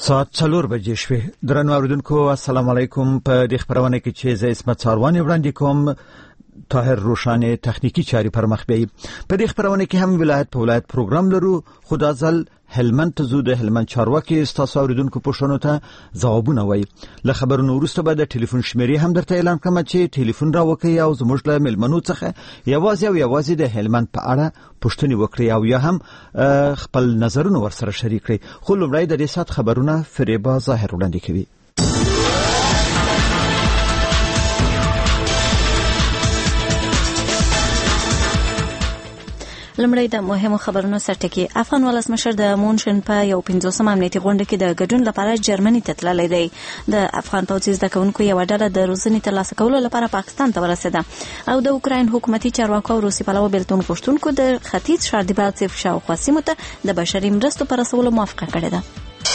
ساعت 4 بجې شوې. درنو اوریدونکو السلام علیکم. په دې خبرونه کې چې زه اسمت څاروانی وړاندې کوم، طاهر روشانه تخنیکی چاري پر مخ بیاي. په دې خبرونه کې هم ولایت په ولایت پروګرام لرو. خدازل هلمند ته زو د هلمند چارواکي استاسو اوریدونکو پوښتنو ته ځوابونه وایي. له خبرونو وروسته به د ټلیفون شمیرې هم درته اعلان کوم چې ټلیفون راوکړئ او زموږ له ملمنو څخه یوازې د هلمند په اړه پوښتنې وکړئ او یا هم خپل نظرونه ورسره شریک کړئ. خو لومړی د دې سات خبرونه فریبا ظاهر وړاندې کوي. لمړی د مهمو خبرونو سرټکی. افغان ولسمشر د مونشن په یو 50 امنیتي غونډه کې د ګډون لپاره جرمني ته تللی دی. د افغان پوځي زده کوونکو یو ډله د روزنې ترلاسه کولو لپاره پاکستان ته ورسېده او د اوکراین حکومتي چارواکو او روسي پلوه بیلتون غوښتونکو د ختیځ شاردیبال سیف شاوخوا سیمو ته د بشري مرستو پر رسولو موافقه کړې ده.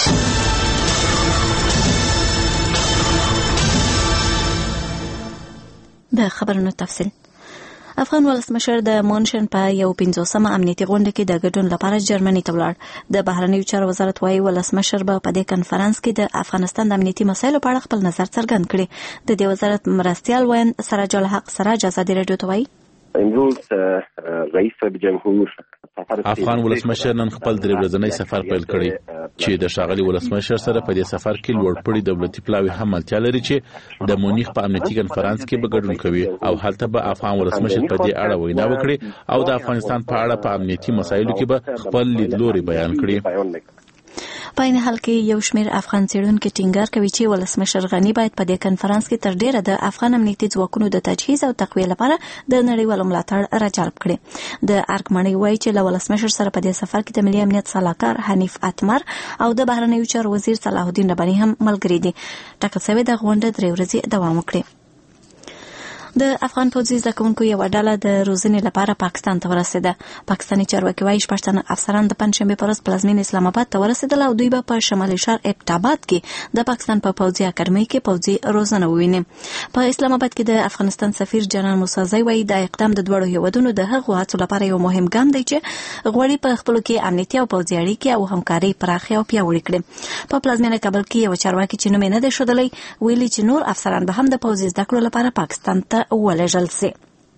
د خبرونو تفصیل. افغان ولسمشر د مونشن په یو 50 امنیتي غونډه کې د ګډون لپاره جرمني ته ولاړ. د بهرنیو چارو وزارت وايي ولسمشر به په دې کنفرانس کې د افغانستان د امنیتي مسایلو په اړه خپل نظر څرګند کړي. د دې وزارت مرستیال وین سراج الحق سراج ازادي رادیو ته وايي امروز رئیس جمهور افغان ولسمشر نن خپل درې ورځنی سفر پیل کړی چې د شاغلي ولسمشر سره په دې سفر کې لوړپوړي دولتي پلاوي هم ملتیا لري چې د مونیخ په امنیتي کنفرانس کې به ګډون کوي او هلته به افغان ولسمشر په دې اړه وینا وکړي او د افغانستان په اړه په امنیتي مسایلو کې به خپل لیدلوري بیان کړي. په این حال کې یو شمېر افغان څېړونکي ټینګار کوي چې ولسمشر غني باید په دې کنفرانس کې تر ډیره د افغان امنیتي ځواکونو د تجهیز او تقویه لپاره د نړیوالو ملاتړ راجلب کړي. د ارګمنۍ وایي چې له ولسمشر سره په دې سفر کې د ملي امنیت سلاکار حنیف اتمر او د بهرنیو چارو وزیر صلاح الدین رباني هم ملګري دي. ټاکل شوې د غونډه 3 ورځې دوام وکړي. د افغان پوځي زده کوونکو یو ډله د روزنې لپاره پاکستان ته ورسېده. پاکستاني چارواکي وايي 6 تنه افسران د پنځشنبه پر ورځ پلازمین اسلام آباد ته ورسېدل او دوی به په شمالي ښار ابټاباد کې د پاکستان په پوځي اکاډمۍ کې پوځي روزنه وویني. په اسلام آباد کې د افغانستان سفیر جنرال موسازی وايي دا اقدام د دوړو هیوادونو د هغو هڅو لپاره یو مهم ګام دی چې غوړي په خپلو کې امنیتي او پوځي اړیکې او همکاري پراخه او پیاوړې کړي. په پلازمینه کابل کې یو چارواکي چې نوم یې نه دی ښودلی ویلي چې نور افسران به هم د پوځي زده کړو لپاره پاکستان ته ولېږل شي.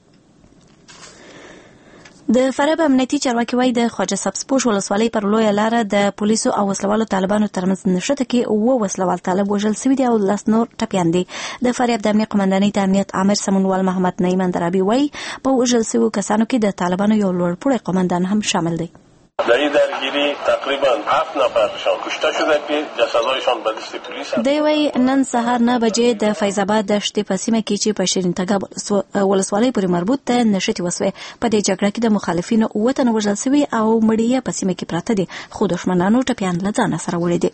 د فاراب امنیتي چارواکي وايي د خواجه سبزپوش ولسوالۍ پر لویه لاره د پولیسو او وسلوالو طالبانو ترمنځ نښته کې 9 وسلوال طالب وژل شوي دي او 10 نور ټپیان دي. د فاریاب د امنیت قومندانۍ د امنیت عامر سمونوال محمد نعیم اندرابي وايي په وژل شویو کسانو کې د طالبانو یو لوړپوړی قومندان هم شامل دی. در این درگیری تقریبا 7 نفرشان کشته شده که جسدهایشان به دست پلیس است. دی وايي نن سهار 9 بجې د فیض آباد د شتې په سیمه کې چې په شیرین تګاب ولسوالۍ پورې مربوط ته نښتې وسوې. په دې جګړه کې د مخالفینو 9 تنه وژل شوي او مړي یې په سیمه کې پراته دي خو دښمنانو ټپیان له ځانه سره وړي دي.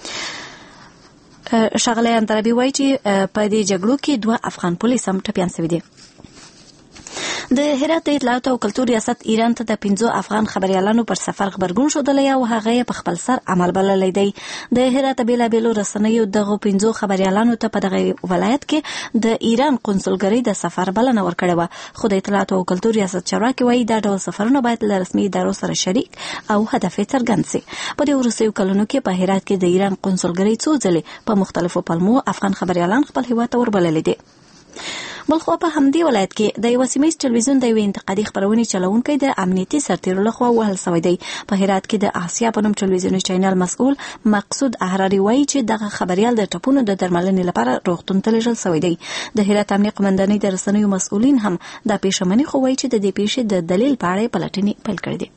ښاغلی اندرابي وايي چې په دې جګړو کې 2 افغان پولیس هم ټپیان شوي دي. د هرات د اطلاعات او کلتور ریاست ایران ته د 15 افغان خبريالانو پر سفر خبرګون شودلی او هغه په خپل سر عمل بللی دی. د هرات بیلابیلو رسنیو دغه 15 خبريالانو ته په دغه ولایت کې د ایران قونسلګرۍ د سفر بلنه ورکړې وه. خو د اطلاعات او کلتور ریاست چارواکي وايي دا ډول سفرونه باید له رسمي ادارو سره شریک او هدف یې څرګند شي. په دې وروستیو کلونو کې په هرات کې د ایران قونسلګرۍ څو ځلې په مختلفو پلمو افغان خبريالان خپل هیواد ته وربللي دي. بلخوا په همدې ولایت کې د یو سیمه ټلویزیون د یو انتقادي خبرونې چلونکی د امنیتي سرتیرو لخوا وهل شوی دی. په هرات کې د آسیا په نوم ټلویزیوني چینل مسؤل مقصود احراري وایي چې دغه خبريال د ټپونو د درملنې لپاره روغتون ته لیږل شوی دی. د هرات امنیت قومندانۍ د رسنیو مسؤلین هم دا پیښمنې خو وایي چې د دې پیښې د دلیل په اړه پلټنې پیل کړې دي.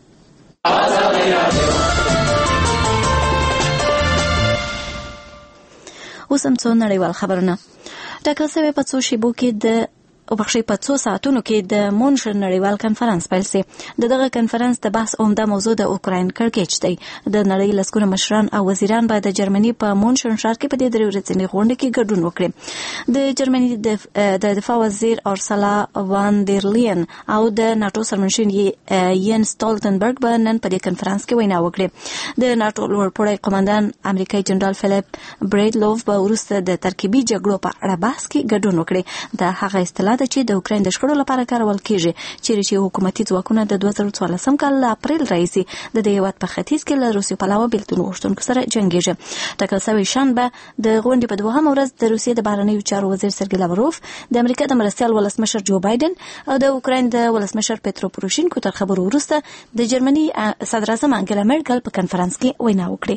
اوس هم څو نړیوال خبرونه. ټاکل شوی په څو شیبو کې په څو ساعتونو کې د مونشن نړیوال کنفرانس پیل شي. دغه کنفرانس د بحث عمده موضوع د اوکراین کړکېچ دی. د نړۍ لسګونه مشران او وزیران به د جرمني په مونشن ښار کې په دې 3 ورځنۍ غونډه کې ګډون وکړي. د جرمني د دفاع وزیر اورسلا وان دیر لین او د ناتو سرمنشین ین سټولټنبرګ به نن په دې کنفرانس کې وینا وکړي. د ناتو لوړپوړی قومندان امریکایي جنرال فلیپ بریډلوف به وروسته د ترکیبي جګړو په اړه بحث کې ګډون وکړي. د هغه اصطلاح ادعا ده چې د اوکراین د شخړو لپاره کارول کیږي چې حکومتي ځواکونه د 2014 کال له اپریل راهیسې د دې هیواد په ختیځ کې له روسیې پلوه بیلتون غوښتونکو سره جنګیږي. ټاکل شوې شنبه د غونډې په دوهمه ورځ د روسیې د بهرنیو چارو وزیر سرګی لاوروف، د امریکا د مرستیال ولسمشر جو بایدن او د اوکراین د ولسمشر پیترو پوروشینکو تر خبرو وروسته د جرمني صدر اعظم انګلا مرکل په کنفرانس کې وینا وکړه.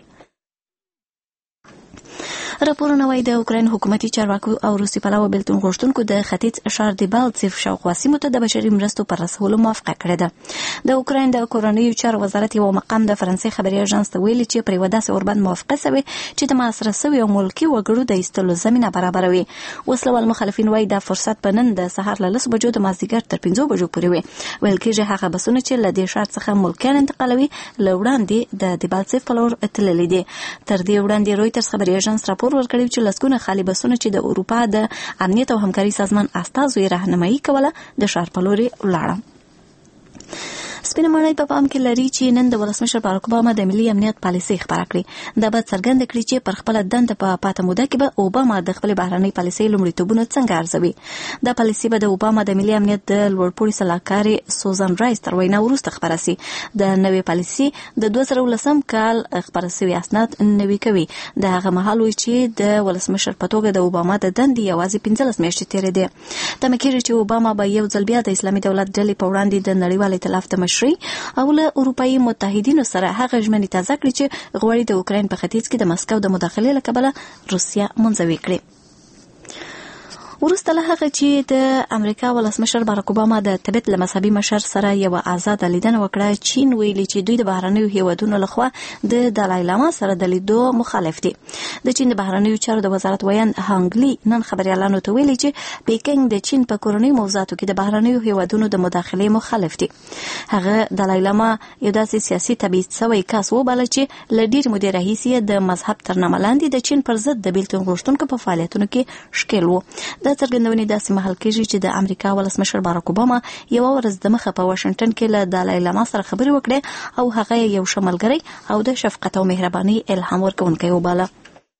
راپورونه وايي د اوکراین حکومتي چارواکو او روسي پلوه بیلتون غوښتونکو د ختیځ ښار دیبالتسیف شاوخوا سیمو ته د بشري مرستو پر رسولو موافقه کړې ده. د اوکراین د کورنیو چارو وزارت یو مقام د فرانسې خبري اژانس ته ویلي چې پر وداسې اوربند موافقه شوې چې د محاصره شویو ملکي وګړو د ایستلو زمينه برابروي. وسلوال مخالفین وايي دا فرصت په نن د سهار له 10 بجو د مازدیګر تر 5 بجو پورې وي. ویل کېږي هغه بسونه چې له دې ښار څخه ملکیان انتقالوي له وړاندې د دیبالتسیف په لور تللي دي. تر دې وړاندې رويټرز خبري اژانس راپور ورکړی چې لسګونه خالي بسونه چې د اروپا د امنیت او همکاري سازمان استازو یې راهنمایي کوله د ښار په لوري ولاړه. سپینه مړی په پام کې لري چې نن د ولسمشر باراک اوباما د ملي امنیت پالیسي خبره کړې. دا به څرګند کړي چې پر خپل دنده په پاته موده کې به اوباما د خپل بهرنۍ پالیسي لومړیتوبونه څنګه ارزوي. دا پالیسي به د اوباما د ملي امنیت د لوړپوړي سلاکاري سوزان رایس تر وینا وروسته خبره سي. د نوې پالیسي د 2010 کال خبره سوي اسناد نوي کوي. د هغه مهال وی چې د ولسمشر په توګه د اوباما د دندې یوازې 15 میاشتې تیرې دي. تمه کېږي چې اوباما به یو ځل بیا د اسلامي دولت ډلې په وړاندې د نړیوال ائتلاف د او له اروپאי متحدینو سره هغه ژمنې تازه کړې چې غواړي د اوکراین په ختیځ کې د مسکو د مداخلې له کبله روسیا منځوي کړي. ورسته له هغه چې د امریکا ولسمشر باراک اوباما د تبت له مذهبي مشر سره یو آزاد لیدنه وکړه، چین ویلي چې دوی د بهرنیو هیوادونو لخوا د دالای لاما سره د لیدو مخالف دي. د چین د بهرنیو چارو د وزارت ویان هانګلی نن خبريالانو ته ویلي چې بیکینګ د چین په کورنۍ موضوعاتو کې د بهرنیو هیوادونو د مداخلې مخالف دي. هغه دالای لاما یو داسې سیاسي تبعیض شوی کس وباله چې ل ډیر مودې راهیسې د مذهب تر نامه لاندې د چین پر ضد د بیلتون غوښتونکو په فعالیتونو کې ښکیل وو. د څرګندونې داسې مهال کېږي چې د امریکا ولسمشر باراک اوباما یو ورځ د مخه په واشنگټن کې له دالای لاما سره خبرې وکړې او هغه یو شملګری او د شفقت او مهرباني الهام ورکوونکی وباله.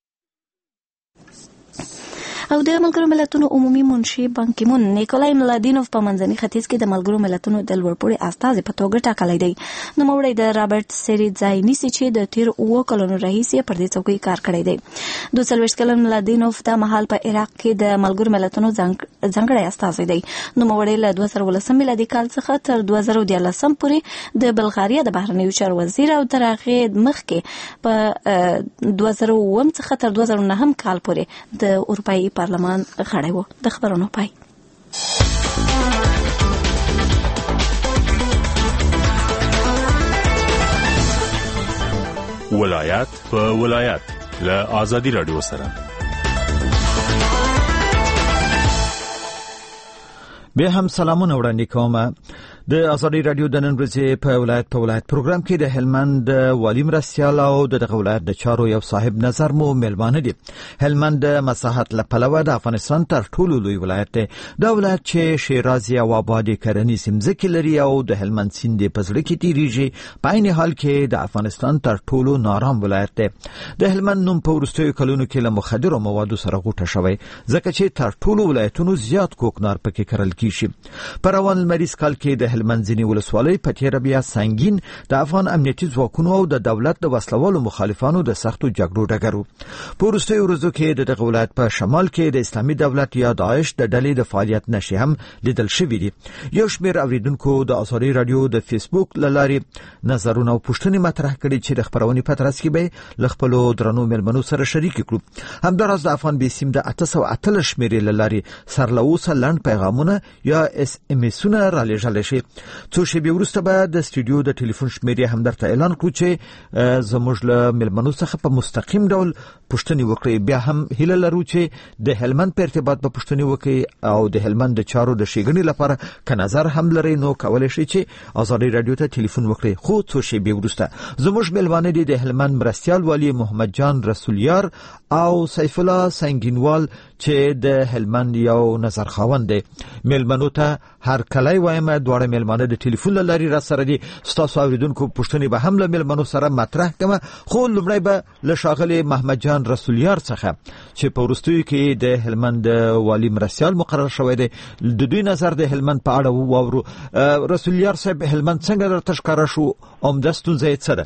او د ملګرو ملتونو عمومي منشي بان کی مون نیکولای ملادینوف په منځني ختیځ کې د ملګرو ملتونو د لوړپوړي استازي په توګه ټاکلی دی. نو موړی د رابرټ سری ځای نیسي چې د تیر 9 کلونو راهیسې پر دې څوکۍ کار کړی دی. 22 کلن ملادینوف د محل په عراق کې د ملګرو ملتونو ځانګړی استازي دی. نو موړی له 2013 میلادي کال څخه تر 2014 پورې د بلغاریا د بهرنیو چارو وزیر او تر هغه مخکې په 2009 څخه تر 2009 کال پورې د اروپאי پارلمان غړی و. د خبرونو پای. ولایت په ولایت له آزادی رادیو سره به هم سلامونه وړاندې کوم. د آزادی رادیو د نن ورځې په ولایت پروګرام کې د هلمند والی مرستیال او د ولایت د چارو یو صاحب نظر مو ملمانه دي. هلمند د مساحت له پلوه د افغانستان تر ټولو لوی ولایت دی. دا ولایت چې شیرازي او آبادی کرنیز ځمکې لري او د هلمند سیند په زړه کې تیریږي، په عین حال کې د افغانستان تر ټولو نارام ولایت دی. د هلمند نوم په وروستیو کلونو کې له مخدرو موادو سره غوټه شوی، ځکه چې تر ټولو ولایتونو زیات کوکنار پکې کرل کیږي. په روان لمریز کال کې د هلمند ځینې ولسوالۍ په تیره بیا سنگین د افغان امنیتي ځواکونو او د دولت د وسلوالو مخالفانو د سختو جګړو ډګر. په وروستیو ورځو کې د دغه ولایت په شمال کې د اسلامي دولت یا داعش د ډلې د فعالیت نښې هم لیدل شوې دي. یو شمېر اوریدونکو د آزادي رادیو د فیسبوک له لارې نظرونه او پوښتنې مطرح کړي چې د خبرونې په ترڅ کې به له خپلو درنو مېلمنو سره شریک کړو. همداراز د افغان بیسیم د 818 شمېرې له لارې سر له اوسه لنډ پیغامونه یا SMS-ونه رالېږلی شي. څو شېبې وروسته به د سټوډیو د ټلیفون شمېرې هم درته اعلان کړو چې زموږ له مېلمنو څخه په مستقیم ډول پوښتنې وکړي. بیا هم هیله لرو چې د هلمند په ارتباط به پوښتنې وکړي او د هلمند د چارو د ښېګڼې لپاره که نظر هم لري نو کولی شي چې آزادي رادیو ته ټلیفون وکړي. خو څو شېبې وروسته زموږ مېلمانه دي د هلمند مرستیال والي محمد جان رسولیار او سیف الله سنگینوال چې د هلمند یو نظر خاوند دی. مېلمنو ته هر کلی وایم، دواړه ملمانه د ټلیفون لاري را سره دي ستاسو اوریدونکو پښتني به هم له ملمنو سره مطرح کما خو لمړی به له شاغلي محمد جان رسولیار څخه چې په ورستیو کې د هلمند والی مرسیال مقرر شوی دی د دوی نظر د هلمند په اړه وورو. رسولیار صاحب هلمند څنګه درته ښکارا شو اومدستون زید سره؟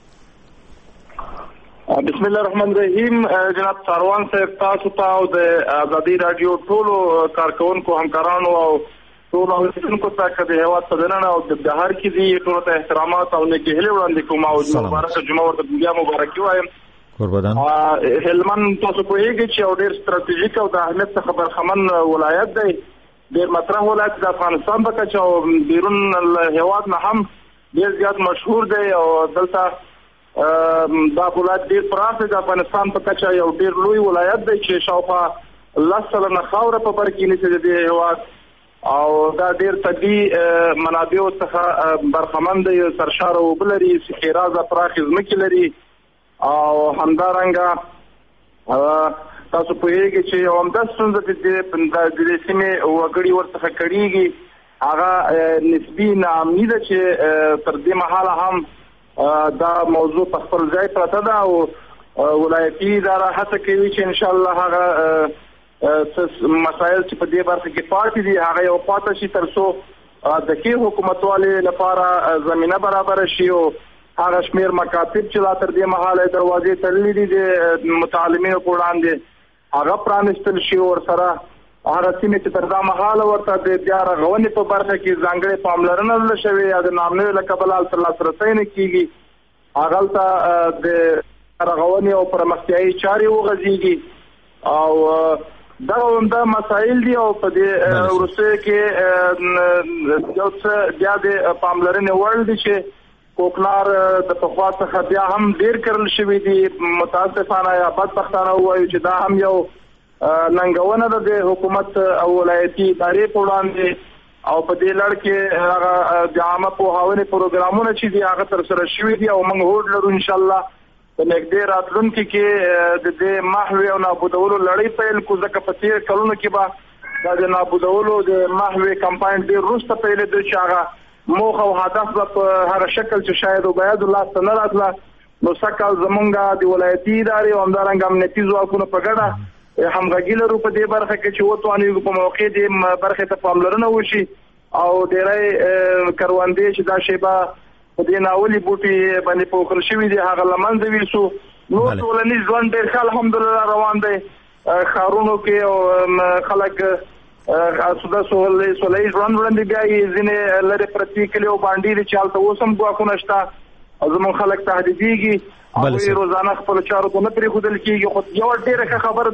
بسم الله الرحمن الرحیم. جناب ساروان صاحب تاسو ته او د آزادي رادیو ټولو کارکونکو همکارانو او ټولو اوریدونکو ته د هیواد صدرانه او د هر کیږي ټولو ته احترامات او نیکی هیله وړاندې کوم او مبارک جمعه ورته بیا مبارکي وایم. قربان هلمند تاسو په یوه کې او ډېر ستراتیژیک او د اهمیت څخه برخمن ولایت دی. ډېر مطرح ولایت د افغانستان په کچه او بیرون هیواد نه هم ډېر زیات مشهور دی او دلته دا ولایت ډېر پراخ دی. د افغانستان په کچه یو ډېر لوی ولایت دی چې شاوخوا 10 سلنه خاوره په بر کې نشي د هیواد او دا ډېر طبي منابع څخه برخمن دی. سرشار او بلري سخیرازه پراخ ځمکې لري او همدارنګه تاسو په یوه کې چې اومدستون د دې سیمې وګړي ورڅخه کړيږي هغه نسبی ناامني ده چې تر دې مهاله هم دا موضوع په خپل ځای پراته ده او ولایتي اداره هڅه کوي چې ان شاء الله هغه مسایل چې په دې برخه کې پاتې دي هغه یو پاتې شي ترڅو د کې حکومتوالي لپاره زمينه برابر شي او هغه شمیر مکاتب چې لا تر دې مهاله دروازې تړلې دي د متعلمینو په وړاندې هغه پرانستل شي او سره هغه سیمه چې تر دا مهاله ورته د بیا رغونې په برخه کې ځانګړې پاملرنه لشي یا د نامنوي لقبل تر لاسرسي نه کیږي هغه ته د رغونې او پرمختیايي چارې وغځيږي او دا مسائل دي او په دې ورسره کې یو څه بیا د پاملرنې وړ دي چې کوکنار د پخوا څخه بیا هم ډیر کړل شوی دي. متاسفانه یا بدبختانه وایو چې دا هم یو ننګونه ده د حکومت او ولایتي ادارې په وړاندې او په دې لړ کې هغه د عامه پوهاونې پروګرامونه چې دي هغه تر سره شوي دي او موږ هوډ لرو ان شاء الله په نږدې راتلونکي کې د دې محو او نابودولو لړۍ پیل کو ځکه په تیر کلونو کې به دا د نابودولو د محو کمپاین ډیر وروسته پیل دی چې هغه موخه او هدف په هر شکل چې شاید وباید الله تعالی راتله نو سکه زمونږه د ولایتي ادارې او همدارنګه امنیتي ځواکونو په ګډه همغږي لرو په دې برخه کې چې وتوانیږو په موقع دې برخه ته پاملرنه وشي او ډېرای کروندې چې دا شیبه په دې ناولي بوټي باندې پوکل شوی دي هغه لمنځه ویسو نو ټولنیز ژوند ډېر ښه الحمدلله روان دی. ښارونو کې او خلک اسوده سولې ژوند وړاندې بیا یې ځینې لرې پرتې کلي او باندې چې هلته اوس هم ګواښونه شته او زموږ خلک تهدیدېږي او روزانه خپل چارو ته نه پرېښودل کېږي. خو یوه ډېره ښه خبره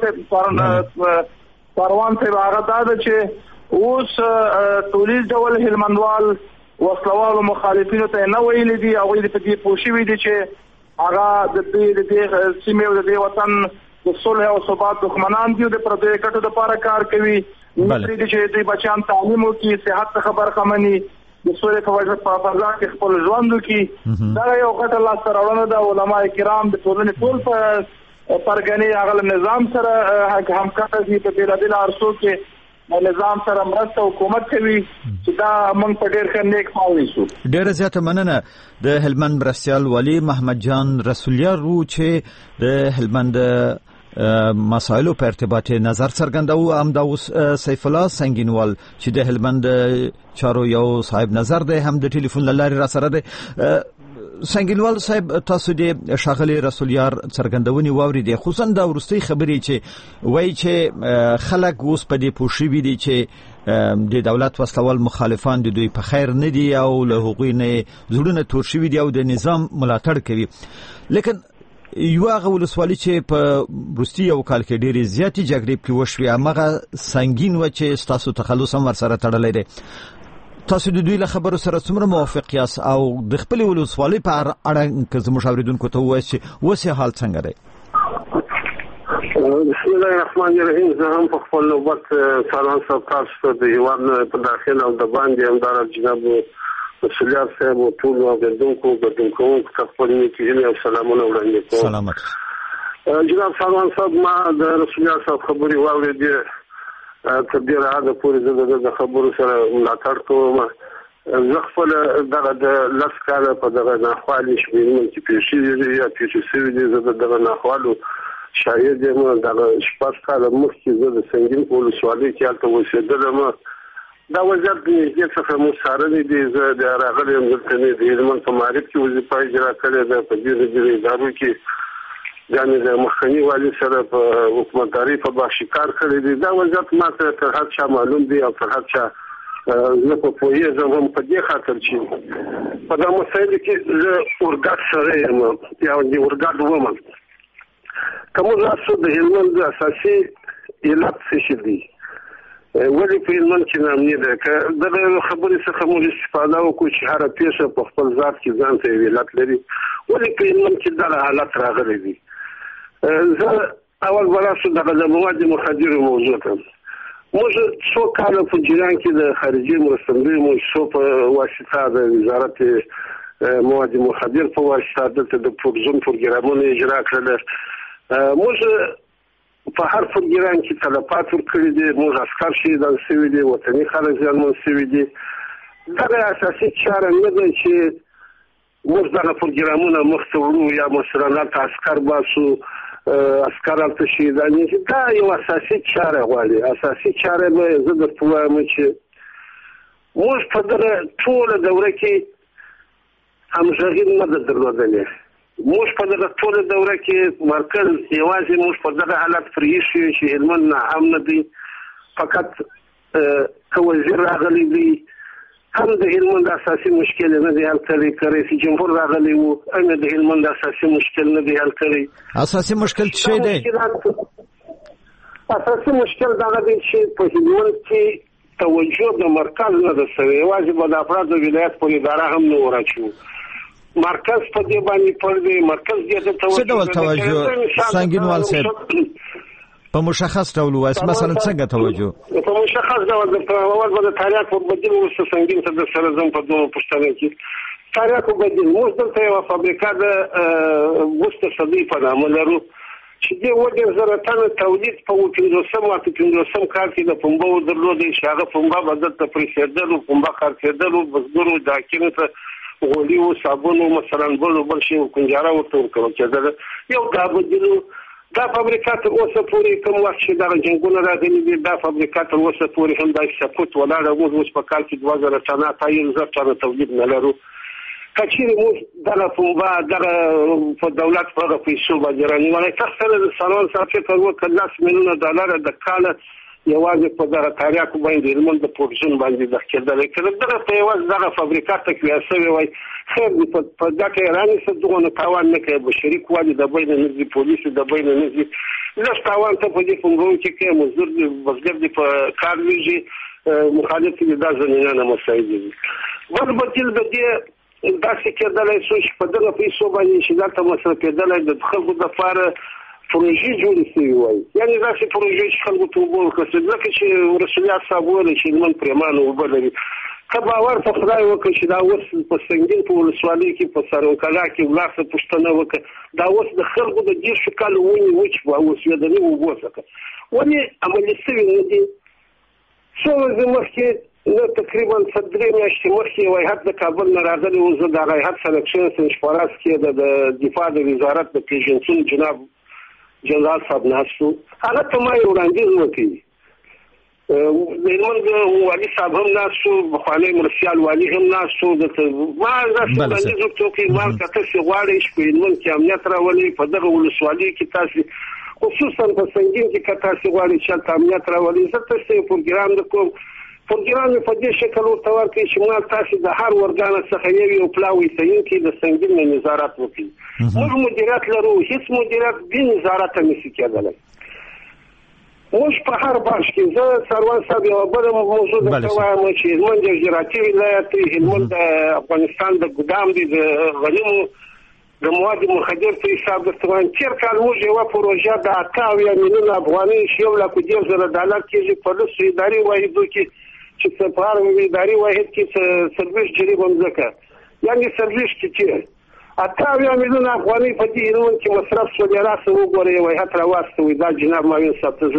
ساروان صاحب هغه دا ده چې اوس ټولیز ډول هلمندوال وسلوالو مخالفینو ته نه ویلي دي هغوی په دې پوه شوي دي چې هغه د دې سیمې او د دې وطن د صلح او ثبات دښمنان دي او د پردیو ګټو دپاره کار کوي. نه دي چې دوی بچیان تعلیم وکړي صحت څخه برخمني د سولې په فضا کې خپل ژوند وکړي. دا یو غټه لاسته راوړنه ده. علما کرام د ټولنې ټول په پرګنې هغه نظام سره همکار دي په بېلابېلو عرصو کې نظام سره مرسته حکومت کوي چې دا موږ په ډېر ښه نیک پام نیسو. ډېره زیاته مننه د هلمند مرستیال والي محمد جان رسولیار وو چې د هلمند مسایلو په ارتباط نظر څرګنداوه. هم دا سیف الله سنگینوال چې د هلمند چارو یو صاحب نظر دی هم د ټلیفون لاري را سره دی. سنگینوال صاحب تاسو د شاغلي رسولیار څرګندونې واورېدې خصوصا دا ورستي خبرې چې وایي چې خلک اوس په دې پوه شوي دي چې د دولت وسلوال مخالفان د دوی په خیر نه دي او له هغوی نه زړونه تور شوي دي او د نظام ملاتړ کوي. لیکن یو هغه ولسوالي چې په وروستي یو کال کې ډېرې زیاتې جګړې پرې وشوې هماغه سنګین وه چې ستاسو تخلص هم ورسره تړلی دی. تاسو د دوی له خبرو سره څومره موافق یاست او د خپلې ولسوالۍ په اړه که زموږ اورېدونکو ته ووایاست چې اوس یې حال څنګه دی؟ بسم الله الرحمن الرحیم. زه هم په خپل نوبت سلام صاحب تاسو ته د هېواد په داخل او د باندې همدارس جناب رسولیار صاحب او ټول اوریدونکو ګډونکوونکو ته خپل نیکې هیلې او سلامونه وړاندې کوم. سلامت جناب سلمان صاحب. ما د رسولیار صاحب خبرې واورېدې تر ډېره حده پورې زه د خبرو سره ملاتړ کوم. زه خپل دغه د لس کاله په دغه ناخوالې شمېرمن کې پېښ شوي دي یا پېښې شوي دي. زه د دغه ناخوالو شاهد یم. دغه شپږ کاله مخکې زه د سنګین په ولسوالۍ کې هلته اوسېدلم. دا وضعیت د نږدې څخه مو څارلی دی. زه د راغلی یم دلته مې د هلمند په معارف کې وظیفه اجرا کړې ده. په ډېرو ادارو کې یعنې د مخکني والي سره په حکومتدارۍ په بخشي کار کړی دی. دا وضعیت ما ته تر هر چا معلوم دی او تر هر چا زه په پوهېږم هم په دې خاطر چې په دا مسایلو کې زه اورګاډ سره یم یا د اورګاډ وم. که موږ راسو د هلمند اساسي علت څه شي دی؟ ولې په هلمند کې ناامني ده؟ که دغه خبرې څخه موږ استفاده وکړو چې هره پیښه په خپل ذات کې ځان ته یو علت لري، ولې په هلمند کې دغه حالت راغلی دی؟ زه اول به راسو دغه د مواد مخدرو موضوع ته. موږ څو کاله په جریان کې د خارجي مرستندویو مؤسسو په واسطه د وزارت مواد مخدر په واسطه دلته د پروګرام پروګرامونه اجرا کړل. موږ په هر پروګرام کې تلفات ورکړي دي. موږ عسکر شهیدان شوي دي، وطني خلک زیانمن شوي دي. دغه اساسي چاره نه ده چې موږ دغه پروګرامونه مخته وړو یا مثلا هلته عسکر باسو، عسکر هلته شهیدان شي. دا یو اساسي چاره غواړي. اساسي چاره به زه درته وایم چې موږ په دغه ټوله دوره کې همغږي نه ده درلودلې. موږ په دغه ټوله دوره کې مرکز یوازې موږ په دغه حالت پرېښي یو چې هلمند ناامنه دی. فقط که وزیر راغلی دی هم د هلمند اساسي مشکل نه دی حل کړی، که رئیس جمهور راغلی و هم د هلمند اساسي مشکل نه دی حل کړی. اساسي مشکل څه دی؟ اساسي مشکل دغه دی چې په هلمند کې توجه د مرکز نه ده شوې. یوازې به د افرادو ولایت پورې اداره هم نه ورچو. مرکز په دې باندې پر دې مرکز دې ته څه ډول توجه سنگینوال صاحب په مشخص ډول وایي؟ مثلا څنګه توجه په مشخص ډول د اول به د تاریخ په بدیل وسه سنگین ته د سره زم په دوه پښتنه کې تاریخ په بدیل موږ دلته یو فابریکه د وسته صدی په نامه لرو چې دې وګړي زره تنه تولید په 1500 کال کې د پنبو درلودې چې هغه پنبه بدل ته پرېښودل، پنبه خرڅېدل، بزګرو د حکیمه ته غوړي او صابون مثلا بل شي کنجاره ورته ورکول کېدل. یو دا بدیلو دا فابریکه تر اوسه پورې کوم وخت چې دا جنګونه راغلي دي دا فابریکه تر اوسه پورې هم دا سپوت ولاړه. موږ اوس په کال کې 2000 ټنه تایل زر ټنه تولید نه لرو. کچېرې موږ دغه پنبه دغه په دولت په پیسو باندې رانیولای تاسو د سالون صافي پر وکړ $10 میلیونه د کال یوازې په دغه تاریخ باندې هلمند د پروژن باندې د کېدل کړه. دغه په یوازې دغه فابریکه تکویا شوی وای خیر په دغه ایرانی څخه دغه تاوان نه کوي. بشري قوانین د بین نږدې پولیس د بین نږدې لږ تاوان ته په دې فنګون کې کوي. مزدور د بزګر د کار ویږي مخالف دي د ځنینه مسایل دي. ول بدیل د دې داسې کېدلای شو چې په دغه پیسو باندې چې دا مصرف کېدلای د خلکو د لپاره پروژې جوړې شوې وای. یعنې داسې پروژې چې خلکو ته اوبه ورکړي ځکه چې رسولیات صاحب ویلي چې هلمند پرېمانه اوبه لري. که باور په خدای وکړي چې دا اوس په سنګین په ولسوالۍ کې په سرونکلا کې ولاړ څه پوښتنه وکړه دا اوس د خلکو د 10 کالو ونې وچ به اوسېدلې اوبو څخه ولې عملي شوي نه دي. څو ورځې مخکې نه تقریبا 3 میاشتې مخکې یو هیات د کابل نه راغلی و. زه دغه هیات سره کښېناستم چې په راس کې د دفاع د وزارت د پیژنسون جناب جنرال صاحب ناستو. هغه ته ما یو وړاندیز وکړ. د هلمند والي صاحب هم ناستو، پخوانی مرسیال والي هم ناستو. ما داسې وړاندیز وکړ ما که تاسې غواړئ چې په هلمند کې امنیت راولئ په دغه ولسوالیو کې تاسې خصوصا په سنګین کې که تاسې غواړئ چې هلته امنیت راولئ زه تاسې یو پروګرام درکوم. پروګرام یې په دې شکل ورته ورکړئ چې ما تاسې د هر ورګانه څخه یو پلاوی څېړونکی د سنګین نه نظارت وکړي. موږ مدیریت لرو، هېڅ مدیریت بې نظارته نشي کېدلی. موږ په هر باش کې زه سروان صاحب یوه بله موضوع درته وایم چې هلمند یو زراعتي ولایت دی. هلمند د افغانستان د ګدام دی د غنمو د موادو مخدر په حساب درته وایم. تېر کال موږ یوه پروژه د 88 میلیونه افغانۍ چې $1,10,000 کېږي په لسو اداري واحدو کې چې په هر اداري واحد کې 40 جریبه مځکه یعنې 40 کې 88 میلیونه افغانۍ په دې هلمند کې مصرف شولې. راسه وګورئ یو هیات راواستوئ دا جناب معاون صاحب ته زه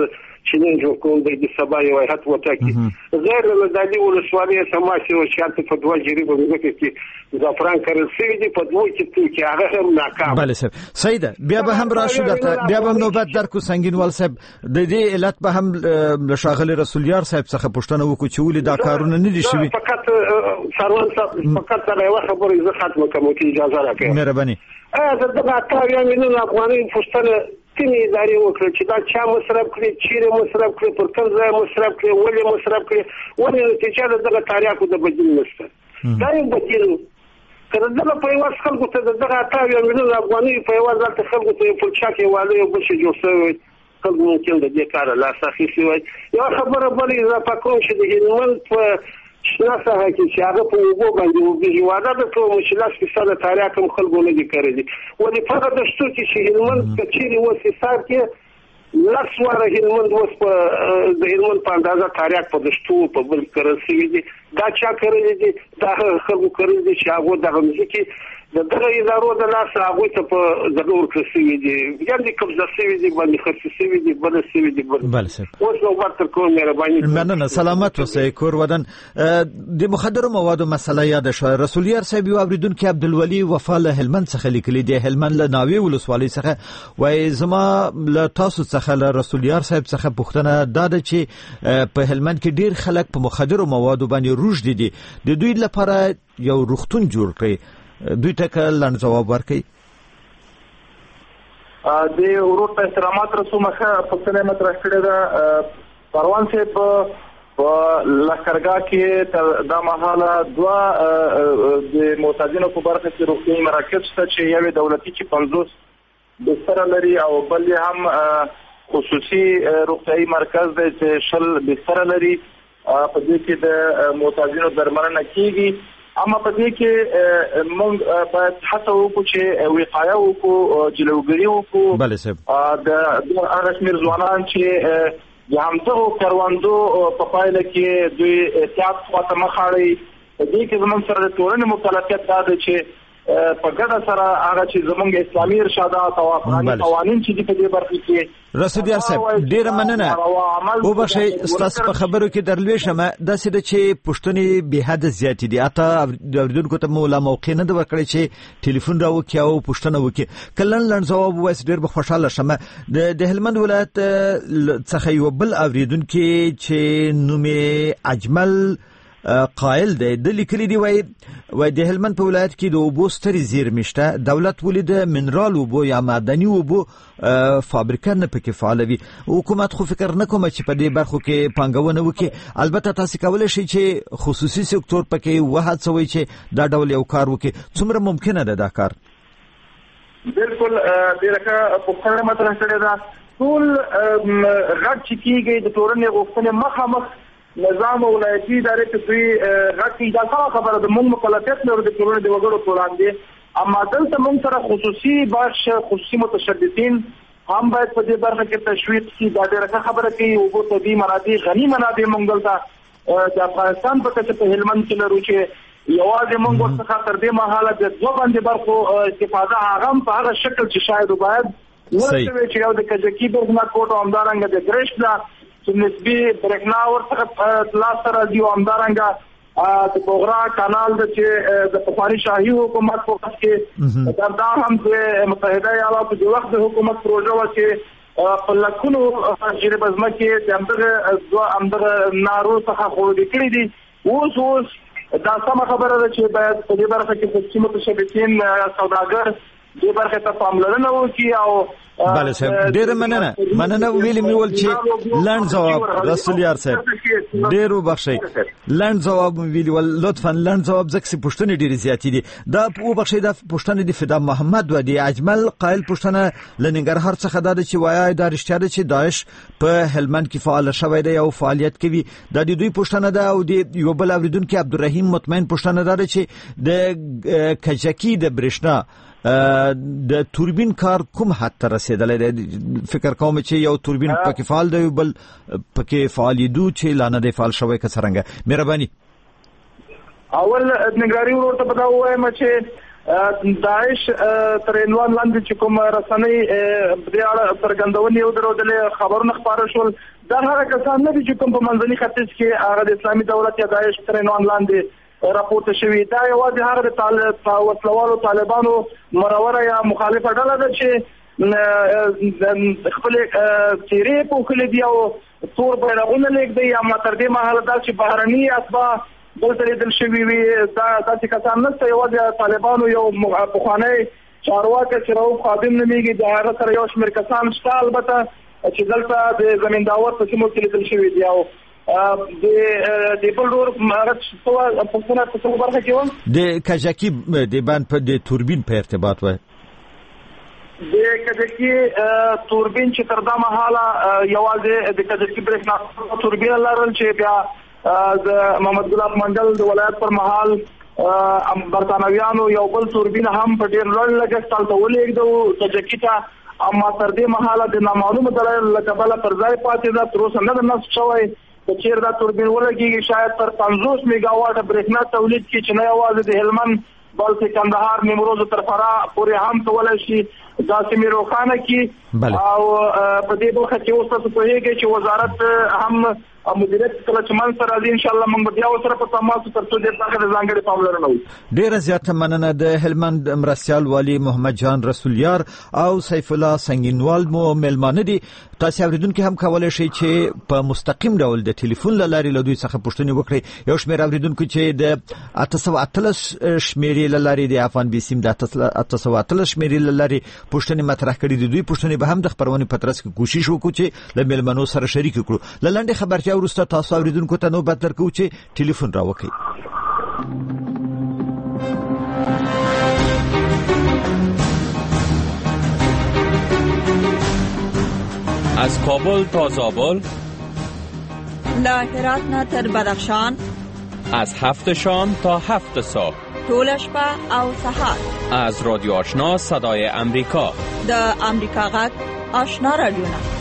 چې نن جوړ کوم د سبا یو هیئت وټاکي غیر نظامي ولسوالۍ سماسي او شرط په دوه جریبه وګورئ چې زعفران کارل شوی دی په دوه کې هغه هم ناکام. بله صاحب سیده بیا به هم راشو درته بیا به نوبت درکو سنگینوال صاحب د دې علت به هم ښاغلي رسولیار صاحب څخه پوښتنه وکړو چې ولې دا کارونه نه دي شوي. فقط سروان صاحب فقط دا یو خبره زه ختمه کوم چې اجازه راکړئ. مهرباني. دغه 8 میلیون افغانۍ پوښتنه کومې ادارې وکړه چې دا چا مصرف کړي چیرې مصرف کړي پر کوم ځای مصرف کړي ولې مصرف کړي ولې نتیجه دغه تاریخو د بدیل نشته دا یو بدیل کله دغه په یوه خلکو ته دغه 8 میلیون افغانۍ په یوه ځل ته خلکو ته په چاکې والي او بل شي جوړ شوی خلکو ممکن د دې کار لاس اخیستی وای. یو خبره بل اضافه کوم چې د هلمند په شنه ساحه کې چې هغه په اوبو باندې وګړي واده د کوم چې لاس کې سره تاریخ هم خلکو نه دي کړی ولې فقط د شتو چې هلمند کچېری وس حساب کې لاس وره هلمند وس په د هلمند په اندازه تاریخ په دشتو په بل کرسي دي دا چا کړی دي دا خلکو کړی دي چې هغه د غمزي دغه ادارو د لاس هغه ته په ضرور کړی دي یعنی قبضه شوی دي باندې خرڅ شوی دي بل شوی دي بل څه اوس نو ورته کوم مهرباني مننه سلامت اوسئ کور ودان د مخدر موادو مسله یاد شو. رسولیار صاحب یو اوریدونکو عبدالولی وفا له هلمند څخه لیکلی دی هلمند له ناوی ولسوالۍ څخه وای زما له تاسو څخه له رسولیار صاحب څخه پوښتنه دا ده چې په هلمند کې ډیر خلک په مخدر موادو باندې روج دي د دوی لپاره یو روغتون جوړ کړي دوی ته لاندې جواب ورکړي. د ورور ته احترامات رسومه پښتنه مطرح کړی دا پروان صاحب په لښکرګاه کې د مهاله دوا د معتادینو په برخه کې روغتیايي مراکز شته چې یو دولتي چې 50 بستر لري او بل هم خصوصي روغتیايي مرکز دی چې 10 بستر لري په دې کې د معتادینو درملنه کیږي. اما په دې کې موږ باید هڅه وکړو چې وقایه وکړو جلوګیری وکړو. بله صاحب د هغه شمېر ځوانان چې د همدغو کروندو په پایله کې دوی احتیاط خواته مخ اړوي په دې کې زموږ سره د ټولنې مکلفیت دا دی چې په ګډه سره هغه چې زموږ اسلامي ارشادات او افغاني قوانين چې په دې برخه کې رسولیار صاحب ډیره مننه او بشي تاسو په خبرو کې درلوي شمه د سده چې پښتني به حد زیات دي اته د اوریدونکو ته مولا موقع نه د ورکړي چې ټلیفون راوکي او پښتنه وکي کلن لن جواب وایس ډیر به خوشاله شمه د هلمند ولایت څخه یو بل اوریدونکو چې نومي اجمل قائل دی د لیکلي دی وای د هلمند په ولایت کې د اوبو سترې زیرمې شته دولت ولې د منرال اوبو یا معدني اوبو فابریکه نه پکې فعال وي حکومت خو فکر نه کوم چې په دې برخو کې پانګونه وکړي البته تاسو کولای شئ چې خصوصي سکتور پکې وهڅوي چې دا ډول یو کار وکړي څومره ممکنه ده دا کار. بالکل ډیره په خپل مطرح کړی دا ټول غږ چې کیږي د ټولنې غوښتنې مخامخ نظام ولایتي ادارې ته دوی غږ دا خبره د موږ مکلفیت لرو د ټولنې د وګړو په وړاندې اما دلته موږ سره خصوصي باش خصوصي متشددین هم باید په دې برخه کې تشویق شي دا ډېره خبره کوي او طبي منابع غني منابع موږ دلته د افغانستان په کچه په هلمند کې لرو چې یوازې موږ ورڅخه تر دې مهاله د دوه باندې برخو استفاده هغه په هغه شکل چې شاید باید ورته چې یو د کجکی برخه کوټ او همدارنګه د ګریشلا چې نسبی برېښنا ورته لاس سره دی او همدارنګه د بوغرا کانال د چې د پخوانی شاهي حکومت په وخت کې دا هم د متحده ایالاتو د وخت د حکومت پروژه و چې په لکونو جریب ازمکه د همدغه نارو څخه خوړل کړي دي اوس دا سم خبره ده چې باید په دې برخه کې خصوصي متشبثین سوداګر دې برخه ته پاملرنه وکړي او بله صاحب ډیره مننه ویلې مې ول چې لاند جواب رسولیار صاحب ډیرو بخښي لاند جواب ویلې ول لطفا لاند جواب زکه پښتنې ډیره زیاتې دي دا په بخښي د پښتنې د فدا محمد و دی اجمل قائل پښتنه لنګرهار څخه د چې وایي د رښتیا د چې داعش په هلمند کې فعال شوی دی او فعالیت کوي د دوی پښتنه ده او د یو بل اوریدونکو عبدالرحیم مطمئن پښتنه ده چې د کجکی د برېښنا د توربین کار کوم حد ته رسیدلی دی فکر کوم چې یو توربین پکې فعال دی بل پکې فعالیدو چې لا نه دی فعال شوی که څرنګه مهرباني اول نګرانی ورته پتا وایم چې داعش تر عنوان لاندې چې کوم رسنۍ د اړه څرګندونې یو درودلې خبرونه خبره شول دا هغه کسان نه دي چې کوم په منځني ختیځ کې هغه د اسلامي دولت یا داعش تر عنوان لاندې راپورته شوی دا یوازې هغه د وسلوالو طالبانو مروره یا مخالفه ډله ده چې خپل چیرې په خپل دی او تور بیرغونه لیکي یا تر دې مهاله دا چې بهرني اسباب دلته لیدل شوی وي دا چې کسان نه یوازې طالبانو یو پخوانی چارواکي چې راو خادم نمیږي د هغه سره یو شمېر کسان شته البته چې دلته د زمینداور په سیمو کې لیدل شوی دی او د بل ډور هغه څه په څه برخه کې و د کاجاکی د باندې په د توربین په ارتباط و د کاجاکی توربین چې تر دا مهاله یوازې د کاجاکی برېښنا توربین لرل چې بیا د محمد ګلاب منډل د ولایت پر مهال برتانویانو یو بل توربین هم په ډیر لوړ لګښت ته ولېږدو کاجاکی ته اما تر دې مهاله د نامعلومه دلایل له کبله پر ځای پاتې ده تر اوسه نه د نصب شوی چې چیرې دا توربین ولګېږي شاید تر 50 میگا واټ برېښنا تولید کړي چې نه یوازې د هلمند بلکې کندهار نیمروز تر فراه پورې هم کولای شي دا سیمې روښانه کړي او په دې برخه کې اوس تاسو پوهیږئ چې وزارت هم مدیریت کله چې من سره راځي ان شاء الله موږ بیا سره په تماس ترڅو دې په اړه ځانګړي پاملرنه وکړو. ډیره زیاته مننه د هلمند مرستیال والی محمد جان رسولیار او سیف الله سنگینوال مو ملمانه دي. تاسو اوریدونکو هم کولای شئ چې په مستقیم ډول د ټلیفون لارې له دوی څخه پوښتنه وکړئ. یو شمېر اوریدونکو چې د 813 شمېرې لارې د افغان بي سیم د 813 شمېرې لارې پوښتنه مطرح کړې دي. دوی پوښتنه به هم د خبرونه په ترڅ کې کوشش وکړو چې له ملمنو سره شریک کړو. لاندې خبرتیا ورسته تاسو اوریدونکو ته نوبت درکو چې ټلیفون راوکړئ. از کابل تا زابل، له هرات نه تر بدخشان، از 7 شام تا 7 صبح، طول شپه او سحر، از رادیو آشنا صدای امریکا، د امریکا غږ آشنا رادیو نه.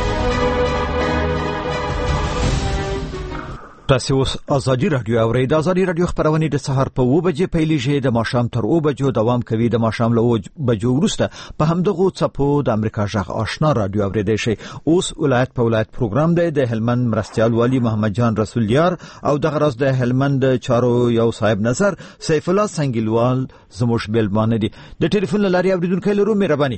تاسو اوس ازادي رادیو اورئ. د ازادي رادیو خبرونه د سهار په 2 بجې پیلېږي د ماښام تر 2 بجو دوام کوي. د ماښام له 2 بجو وروسته په همدغه څپو د امریکا غږ آشنا رادیو اوریدئ شئ. اوس ولایت په ولایت پروګرام دی د هلمند مرستیال والی محمد جان رسولیار او د غرض د هلمند چارو یو صاحب نظر سیف الله سنگینوال زموږ بیلمانه دي. د ټلیفون لارې اوریدونکو لرو مهرباني.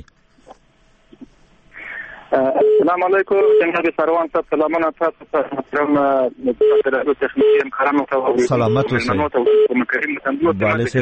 السلام علیکم جناب سروان صاحب سلامونه تاسو ته محترم مدیر تخنیکی همکارانو ته سلامت اوسئ. کریم تندو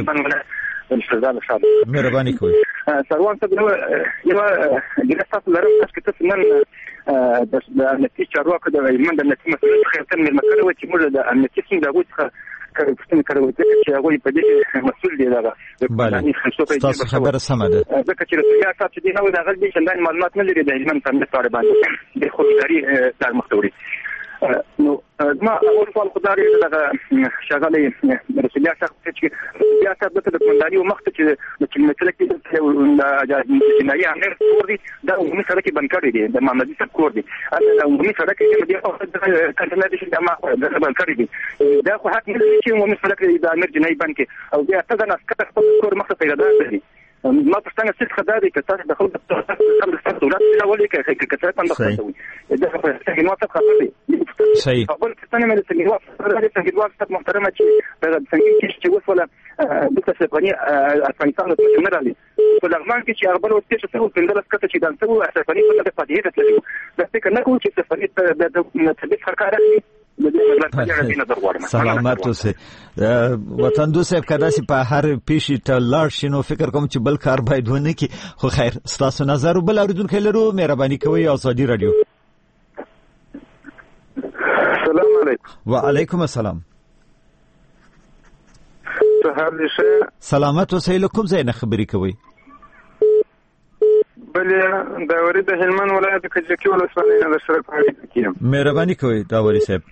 ته مهرباني کوئ. سروان صاحب یو ګرفتار لرم چې تاسو نن د امنیتي چارواکو د هلمند د امنیتي مسؤلیت خیرتن مېلمه کړی و چې موږ د امنیتي څنګه د هغوی څخه پوښتنه کړې چې هغوی په دې مسؤل دي دغه تاسو خبره سمه ده ځکه چې رسمي اساس چې دی نو د هغه د شندان معلومات نه لري د هلمند په امنیت اړه باندې د خودداري تر مختوري نو ما اول سوال خدای دغه شغالې رسمي اساس چې بیا تاسو د کومنداري او مخته چې مثلا کې د جنایي امر کور دي دا عمومي سړک بند کړی دی د محمدي صاحب کور دي دا عمومي سړک کې د کنټینر دي د ما بند کړی دی دا خو حق نه لري چې عمومي سړک د امر جنایي بند کې او بیا تاسو نه سکه خپل کور مخته پیدا کړی ما پښتنه څه خدای دې که تاسو د خلکو د دولت ډول کې کتره پند کوي دا په څنګه څه خبره دي صحیح اول پښتنه مې څنګه څنګه محترمه چې د څنګه چې وسوله د څه افغانستان د جمهوریت په لغمان کې چې اربل وسته چې څو پندل کته چې دان څو افغاني په دغه فدیه ده د څه کنه کوم چې افغاني د تدبیر سرکار سلامت اوسئ. وطن دوست کدا چې په هر پیشي ته لاړ شنو فکر کوم چې بل کار باید ونه کی خو خیر تاسو نظر بل اوریدونکو لرو مهرباني کوئ. ازادي رادیو. السلام علیکم. وعلیکم السلام. سلامت اوسئ. کوم ځای نه خبرې کوئ؟ بلې داوري د هلمند ولایت کجکی ولسوالۍ نه د سره پاړې کیم. مهرباني کوئ داوري صاحب.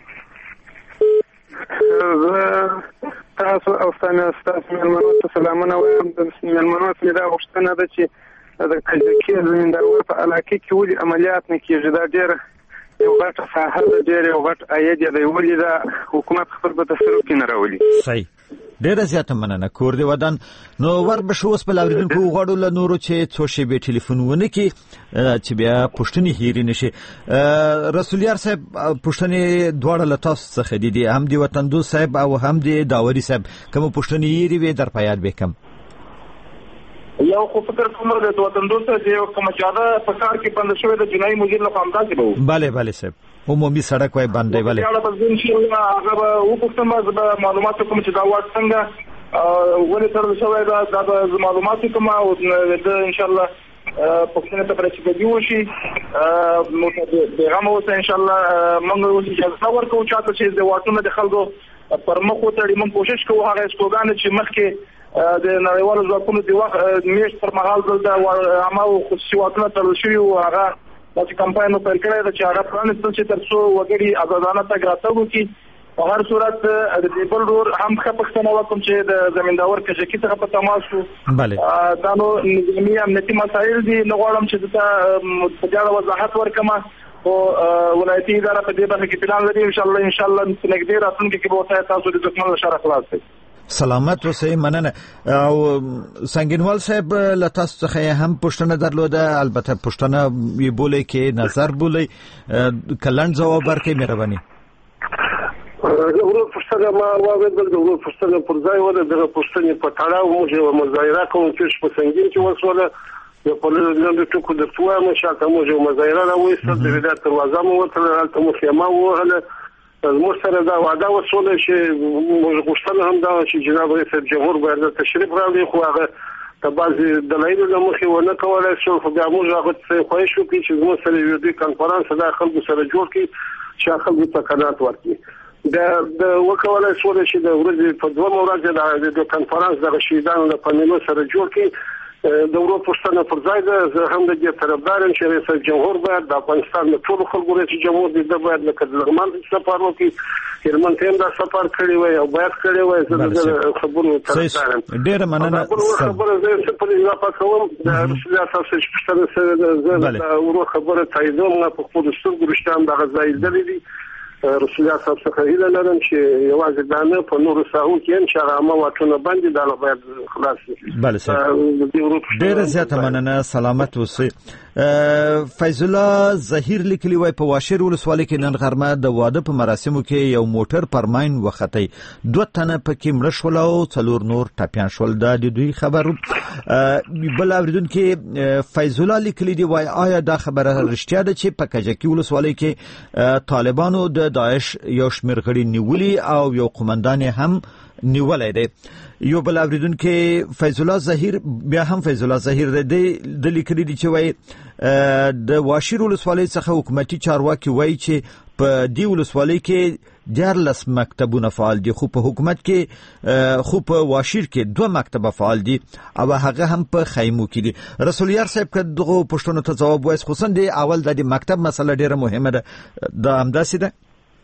تاسو او تاسو مېلمنو ته سلامونه وایم. د مېلمنو څخه دا غوښتنه ده چې د کجکی زمینداور په علاقه کې ولې عملیات نه کیږي. دا ډېر یو غټه ساحه ده، ډېر یو غټ عاید دی، ولې دا حکومت خپل په تصرف کې نه راولي. صحیح. ډیره زیاته مننه. کور دی ودان نو ور به شو اوس په لاوریدونکو غواړو له نورو چې څو شی به ټلیفونونه کې چې بیا پښتني هېری نشي. رسول یار صاحب پښتني دواړه له تاسو څخه دي هم دی وطن دوست صاحب او هم دی داوري صاحب کوم پښتني هېری وي در پياد به کم یو خو فکر کوم د وطن دوست چې کوم چاده په کار کې بند شوی د جنایي مدیر له خامدا کې وو. bale صاحب عمومي سړک وای باندې bale یا په ځین چې هغه او پښتنه معلومات کوم چې دا واټ څنګه ولې تر شوی دا د معلومات کوم او ان شاء الله پښتنه ته پرې چې وشي نو پیغام اوسه ان شاء الله موږ اوسې چې څور کوو چې د واټونو د خلکو پر مخ وتړي موږ کوشش کوو هغه سلوګان چې مخکې د نړیوالو ځواکونو د وخت میاشت پر مهال د عامو خصوصي واټونه تړل شوي او هغه د کمپاین په کړه د چاره پرانستل چې ترڅو وګړي آزادانه تګ راتګ وکړي. په هر صورت د دیبل رور هم خپختنه وکم چې د زمینداور کجکی څخه په تماس شو. bale دا نو نظامی امنیتي مسایل دي نو غواړم چې دا په اړه وضاحت ورکم او ولایتي اداره په دې باندې کې پلان لري ان شاء الله نګدي راتلونکي کې به تاسو د دښمن له شر خلاص شئ. سلامت اوسئ. مننه. او سنگینوال صاحب له تاسو څخه هم پښتنه درلوده البته پښتنه وی بوله کې نظر بوله کلند جواب ورکړئ مهرباني. ورو پښتنه ما واغېدل د ورو پښتنه پر ځای ولا د پښتنې په تړاو موږ مظاهره کوم چې په سنگین کې وسوله یو په لږ ټکو د توه مشاکه موږ مظاهره راوېستل د ولایت دروازه مو وتل هلته مو خیمه وهله زموږ سره دا وعده وسوله چې موږ غوښتنه هم دا چې جناب رئیس جمهور باید تشریف راوړي خو هغه د بعضې دلایلو له مخې ونه کولی شو خو بیا موږ هغه ته خواهش وکړي چې زموږ سره یو دوی کنفرانس دا خلکو سره جوړ کړي چې خلکو ته قناعت ورکړي د وکولی شوله چې د ورځې په دومره ورځې د کنفرانس دغه شهیدانو د پانلونو سره جوړ کړي. د ورو پښتنه پر ځای ده زه هم د دې طرفدار یم چې رئیس جمهور باید د افغانستان د ټولو خلکو رئیس جمهور د باید لکه د لغمان سفر وکړي هلمند ته هم دا سفر کړی وای او باید کړی وای زه د خبرو طرفدار یم. ډېره مننه. خبره زه څه په اضافه کوم د رسول الله صاحب چې پښتنه سره زه د ورو خبره تاییدوم په خپل سترګو رښتیا هم دغه ځای لیدلی دي. رسول الله صاحب څخه هیله لرم چې یوازې دا نه په نورو ساحو کې هم چې هغه عامه واټونه باندې دا باید خلاص شي. bale صاحب ډېره زیاته مننه. سلامت اوسئ. فیض الله ظهیر لیکلی وای په واشر ولسوالۍ کې نن غرمه د واده په مراسمو کې یو موټر پرماین وختي 2 تنه پکې مړه شول او 4 نور ټپيان شول. دا د دوی خبر بل اوریدونکو فیض الله لیکلی دی وای آیا دا خبره رښتیا ده چې په کجکی ولسوالۍ کې طالبانو د داعش یو شمېر غړي نیولي او یو قومندان هم نیولای دی. یو بل اوریدونکو فیض الله ظهیر بیا هم فیض الله ظهیر د لیکلي دی چې وای د واشر ولسوالۍ څخه حکومتي چارواکي وای چې په دې ولسوالۍ کې 14 مکتبونه فعال دي خو په حکومت کې خو په واشر کې 2 مکتبه فعال دي او هغه هم په خیمو کې دي. رسول یار صاحب که دغه پښتنو ته جواب وایي خصوصا د اول د مکتب مسله ډیره مهمه ده دا همداسې ده.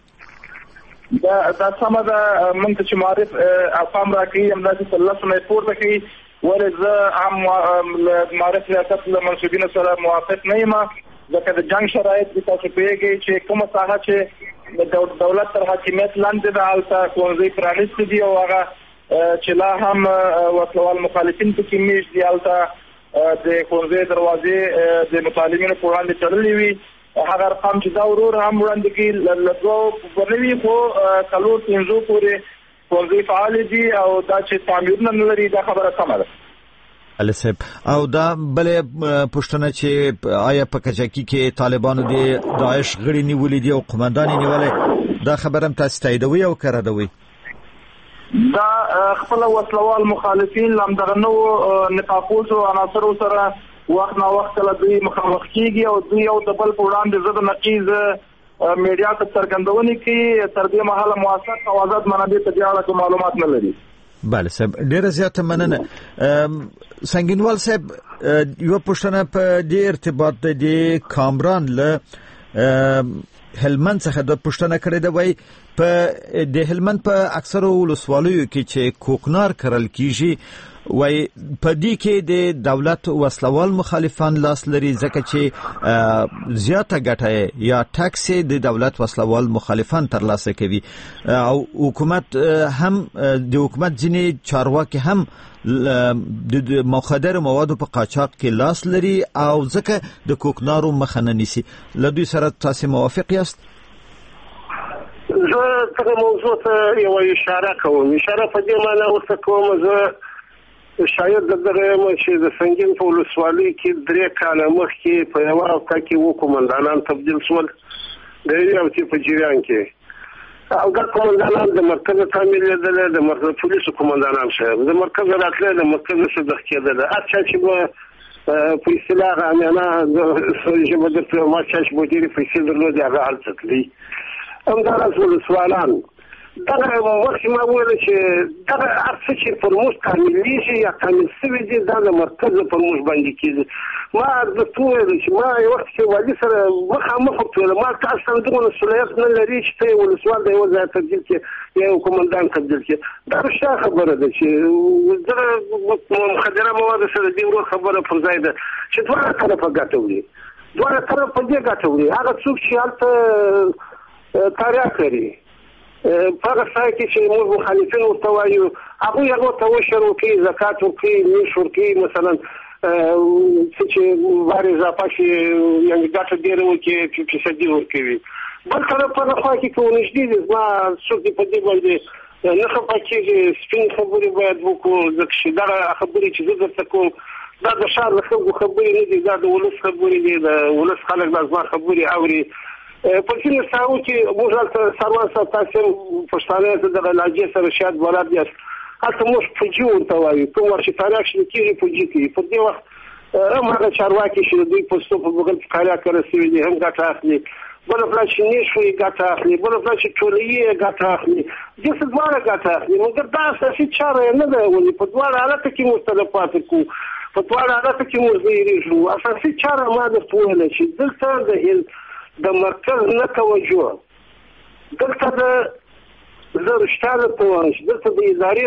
دا سمه ده مونږ ته چې معرف افهام راکړي همداسې سلسله پورته کوي ولې زه هم معرف ریاست له منصوبینو سره موافق نه یم ځکه د جنگ شرایط د تاسو پیږي چې کومه ساحه چې د دولت تر حاکمیت لاندې ده هلته ښوونځي پرانیستي دي او هغه چې لا هم وسلوال مخالفین پکې میشت دي هلته د ښوونځي دروازې د متعلمینو په وړاندې تړلې وي. هغه رقم چې دا ورور هم وړاندې کې لږو بنوي خو 4-5 پورې ښوونځي فعال دي او دا چې تعمیرونه نه لري دا خبره سمه ده. علي صاحب او دا بلې پښتنه چې آیا په کجکی کې طالبانو د داعش غړي نیولې دي او قومندان نیولې دا خبره هم تاسو تاییدوي او کړدوي؟ دا خپل وسلوال مخالفین لمدغه نو نقاقوس او عناصر سره وخت نا وخت له دوی مخامخ کیږي او دوی یو د بل په وړاندې زده نقیز میډیا ته څرګندونې کوي تر دې مهاله موثق او آزاد منابع ته اړه معلومات نه لري. bale صاحب ډیره زیاته مننه. سنگینوال صاحب یو پښتنه په دې ارتباط د کامران له هلمند څخه د پښتنه کړې ده وای په د هلمند په اکثر ولسوالیو کې چې کوکنار کرل کیږي وای په دې کې د دولت وسلوال مخالفان لاس لري ځکه چې زیاته ګټه یا ټاکس د دولت وسلوال مخالفان ترلاسه کوي او حکومت هم د حکومت ځینې چارواکي هم د مخدر موادو په قاچاق کې لاس لري او ځکه د کوکنارو مخه نه نیسي. له دوی سره تاسو موافق یاست؟ زه دغه موضوع ته یو اشاره کوم. اشاره په دې معنی اوسه کوم زه شاید دغه چې د سنگین په ولسوالۍ کې 3 کاله مخکې په یو هفته کې وو کومندانان تبدیل شول د یو ټي په جریان کې او د کومندانان د مرکز تعمیل د مرکز پولیسو کومندانان شه د مرکز راتله د مرکز صدق کېدل اڅ چې په اصطلاح امانه چې بدته ما چې مدیر پیسې درلود هغه حالتلی هم دا رسول سوالان دا وخت ما ویل چې دا اڅ چې فرموس تعمیلي شي یا تعمیل شوی دي دا د مرکز فرموس باندې کېږي. ما د ټول چې ما یو وخت چې والي سره مخامخ ټول ما تاسو دغه مسؤلیت نه لري چې ولسوال دی وځي تبدیل کې یو کومندان تبدیل کې دا څه خبره ده چې دغه مخدره مواد سره دی ورو خبره پر ځای ده چې دواړه طرفه ګټوري هغه څوک چې حالت تاریخ لري په هغه ځای کې چې موږ مخالفین ورته وایو هغه ته وشرو کې زکات ورکړي نشور کې مثلا چې واري اضافه شي یعنی ګټه ډیره وکړي چې فیصدي ورکوي. بل طرف په خوا کې کومشدي ما څوک په دې باندې نه خپه کېږي سپین خبرې باید وکړو ځکه چې دا خبرې چې زه درته کوم دا د شهر د خلکو خبرې نه دي دا د ولس خبرې دي د ولس خلک د ځوان خبرې اوري په څیر ساو چې موږ سروان تاسو پښتانه د لهجې سره شاید بلد یاست حتی موږ فوجي ورته وایو کوم چې تاریخ شي کېږي فوجي کوي په دې وخت هغه چارواکي چې دوی په ستو په بغل کاریا کوي دي هم ګټه اخلي بل پلا چې نشوي ګټه اخلي بل پلا چې ټولې ګټه اخلي د څه ډول ګټه اخلي مګر دا څه چاره نه ده ولې په دواړه حالت کې مختلفات کو په دواړه حالت کې موږ یې اساسي چاره ما د ټول چې دلته د مرکز نه توجه دلته د زرشتاله توانش دلته د ادارې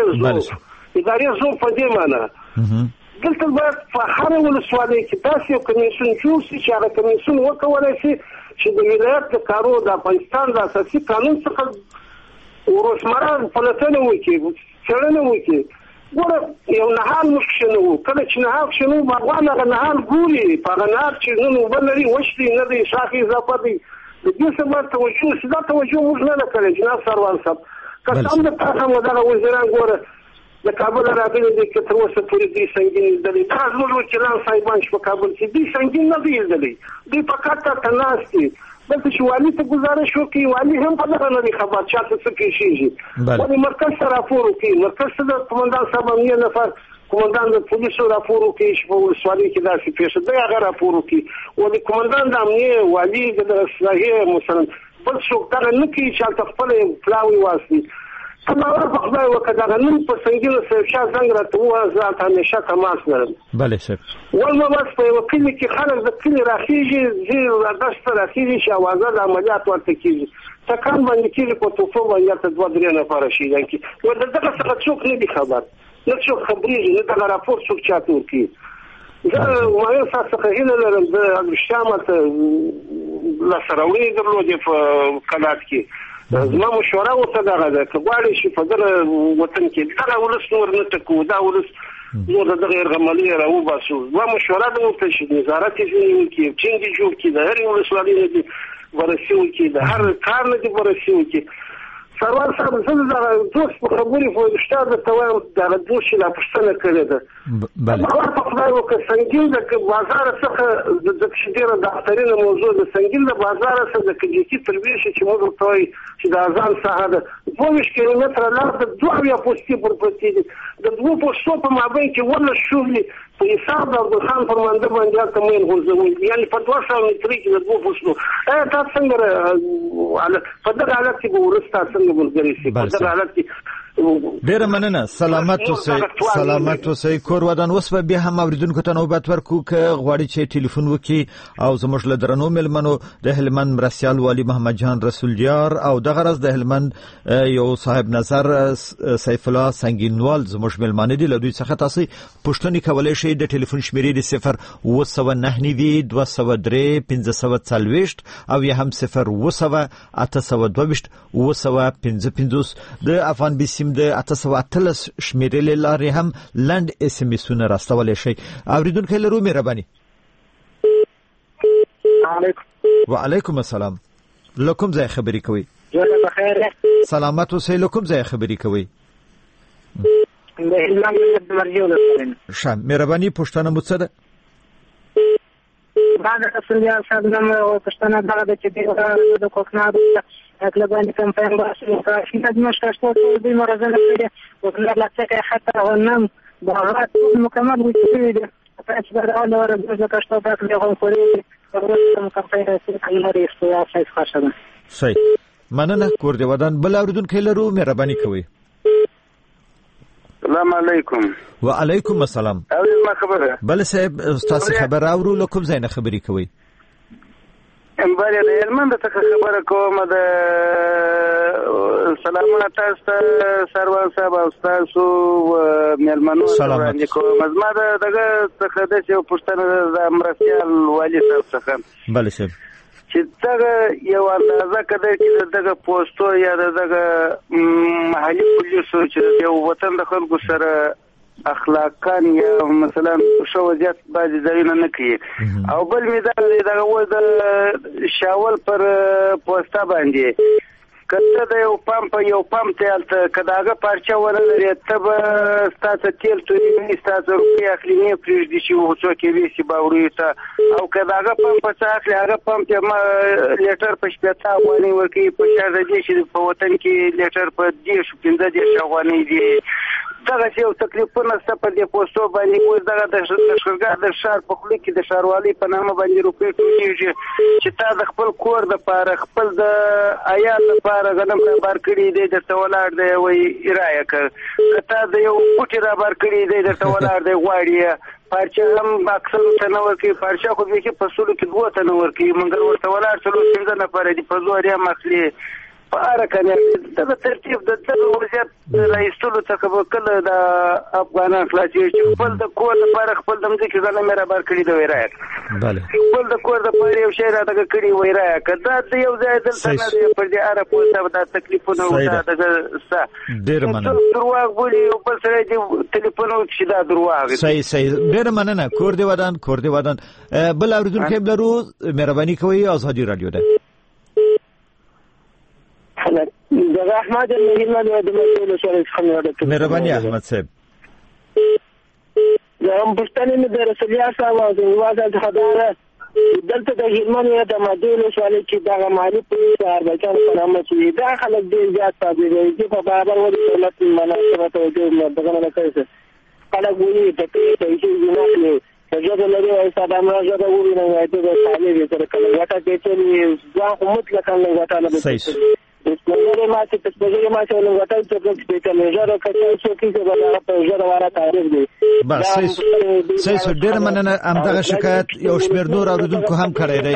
زور په دې معنی دلته باید په هر ولسوالۍ کې داسې یو کمیسیون جوړ شي چې هغه کمیسیون وکولای شي چې د ولایت د کارو د افغانستان د اساسي قانون څخه ورسمره پلټنه وکړي څېړنه وکړي ګوره یو نهال مخکې نه وو کله چې نهال شنو باغوان هغه نهال ګوري په هغه نهال چې نن اوبه لري وشتي نه دی شاخې اضافه دی د دې سبب توجه چې دا توجه موږ نه کړی جناب سروان صاحب که څه هم د تاسو دغه وزیران ګوره د کابل راغلي دي چې تر اوسه پورې دې سنگین دي تاسو موږ وکیلان صاحبان په کابل کې دې سنگین نه دي دي فقط تناستي بلکې چې والي ته گزارش وکړي والي هم په دغه نه خبر چاته څه کیږي ولې مرکز سره راپور وکړي مرکز سره قومندان صاحب یې نفر قومندان د پولیسو راپور وکړي چې په ولسوالۍ کې داسې پیښه ده هغه راپور وکړي ولې قومندان د امنیه والي د اصلاحیه مثلا بل څوک دا نه کوي چې تاسو خپل پلاوي واسي تمام په خدای وکړه نن په سنگینو سره شاه څنګه راته وځه همیشه تماس لرم بله سر ولنه بس په وکیل کې خلک د کلی راخیږي زیر داسته راخیږي چې اوازه د عملیات ورته کیږي څنګه باندې کېږي په توفو باندې ته 2-3 نفر شي ځکه ودغه څه څوک نه دی خبر نه څوک خبرېږي نه دا راپور څوک چاته ورکي زه وایم تاسو هیله لرم د شامت لا سراوي درلودې په کلات کې زما مشوره ورته دغه ده که غواړي چې په دغه وطن کې دغه ولس نور نه تکو دا ولس نور دغه غیر عملی راوباسو زما مشوره ده ورته چې وزارت یې وکړي چې جوړ کړي د هر ولسوالۍ نه ورسیو کې د هر کار نه ورسیو کې سروان صاحب زه د دوست په خبرې په اشتاد ته وایم دا د دوست لا پښتنه کړې ده بله په خدای وکړه سنگین د بازار څخه د شډیره د اخترینه موضوع د سنگین د بازار څخه د کجکی ترویش چې موږ توي چې د اذان ساحه ده 20 کیلومتره لار د 2 پوسټي پر پټي د 2 پوسټو په مابین کې ولا شوړي په حساب د خان فرمانده باندې تمویل غوځوي یعنی په 200 متري کې د 2 پوسټو تاسو څنګه په دغه حالت کې ورسته څنګه بلګری سي په دغه حالت کې ډیره مننه. سلامت اوسئ. کور ودان. اوس به بیا هم اوریدونکو ته نوبت ورکو که غواړي چې ټلیفون وکړي او زموږ له درنو مېلمنو د هلمند مرستیال والي محمد جان رسولیار او دغه راز د هلمند یو صاحب نظر سیف الله سنگینوال زموږ مېلمانه دي. له دوی څخه تاسو پوښتنې کولای شئ. د ټلیفون شمیرې د 0 203 1540 او یا هم 0 822 955 د افغان بیسیم د 813 شمیرې لارې هم لند اس ام اسونه راستولای شي. اوریدونکو لرو مهرباني. وعلیکم السلام. لکم ځای خبرې کوي. بخیر. سلامت اوسئ. لکم ځای خبرې کوي. شام مهرباني پښتنه مو څه ده؟ بعد رسولیار صاحب نو پښتنه دغه چې د کوکنارو اطلبان کمپاین باسي کافي د مشکشتو د مرزنه کړي او د لڅکه حتی ونم باغات مکمل وي دي تاسو درانه ورته کشتو د کوم کوي او کمپاین سره کلمه استیا خاصه صحیح. مننه. کور دی ودان. بل اوریدونکو لرو مهرباني کوي. السلام علیکم. وعلیکم السلام. اول ما خبره بل صاحب تاسو خبر اورو لکم زینه خبري کوي. امبارح د هلمند څخه خبره کوم. د سلامونه تاسو سروان صاحب او تاسو مېلمنو باندې کوم. زما دغه څخه د یو پښتنه د مرستیال والي صاحب څخه بل صاحب چې دغه یو اندازه کده چې دغه پوسټو یا دغه محلي پولیسو چې یو وطن د خلکو سره اخلاقاً یا مثلا شو وضعیت باندې ځایونه نه کوي. او بل مثال دغه و د شاول پر پوسټا باندې کته د یو پمپ ته کداغه پارچه ولري ته به ستاسو تیل توې ستاسو روپی اخلي پرېږدي چې وڅو کې وي چې باوري ته او کداغه پمپ څخه اخلي هغه پمپ ما لیټر په شپته ونی ورکی په شاده دي چې په وطن کې لیټر په 10-15 افغانۍ دي. دغه یو تکلیفونه ست په دې پوسټو باندې کوز دغه د شرګر د شهر په خلی کې د شهروالي په نامه باندې روپی ټولیږي چې تا د خپل کور د پاره خپل د عیال لپاره غنم بار کړی دی د تولار دی وای ارایه کړ کته د یو پټی را بار کړی دی د تولار دی غواړي پارچه هم اکثر تنور کې پارچه خو به کې پسولو کې دوه تنور کې مونږ ورته ولار څلور څنګه نه پاره دی په زور یې مخلي پاره کنه د ترتیب د دغه وضعیت رئیسولو څخه کله د افغانان خلاصي چې خپل د کور لپاره خپل د مځکې غنم را بار کړی دی وایره bale خپل د کور د پاره یو شی را دغه کړی وایره کدا د یو ځای دلته نه پر دې اره پوسټه د تکلیفونو دغه سا ډیر مننه درواغ بولی او بل سره د ټلیفونو چې دا درواغ صحیح ډیر مننه کور دی ودان بل اوریدونکو بلرو مهرباني کوي ازادي رادیو ده د احمد المهمل د مسؤل شریف خنوړه مهرباني احمد صاحب زم پښتنې د رسولیار صاحب او د وزارت خبره دلته د هلمند د مدول شوالي چې د مالی پولیس اربکان په نامه چې دا خلک ډیر زیات تابع دي په برابر ودی دولت مناسبه توجه دغه نه کوي خلک وایي ته چې نه جوړه لري او صدام راځي دا ویني نه ته د تعلیمي تر کله وټه چې ځان مطلقاً نه وټه نه صحیح سپوږمۍ ماته نو وټه چې په لږه راکړې چې کیسه به په ژوره واره تعریف دي بس صحیح ډېر مننه همدغه شکایت یو شمېر نور اوریدونکو هم کړی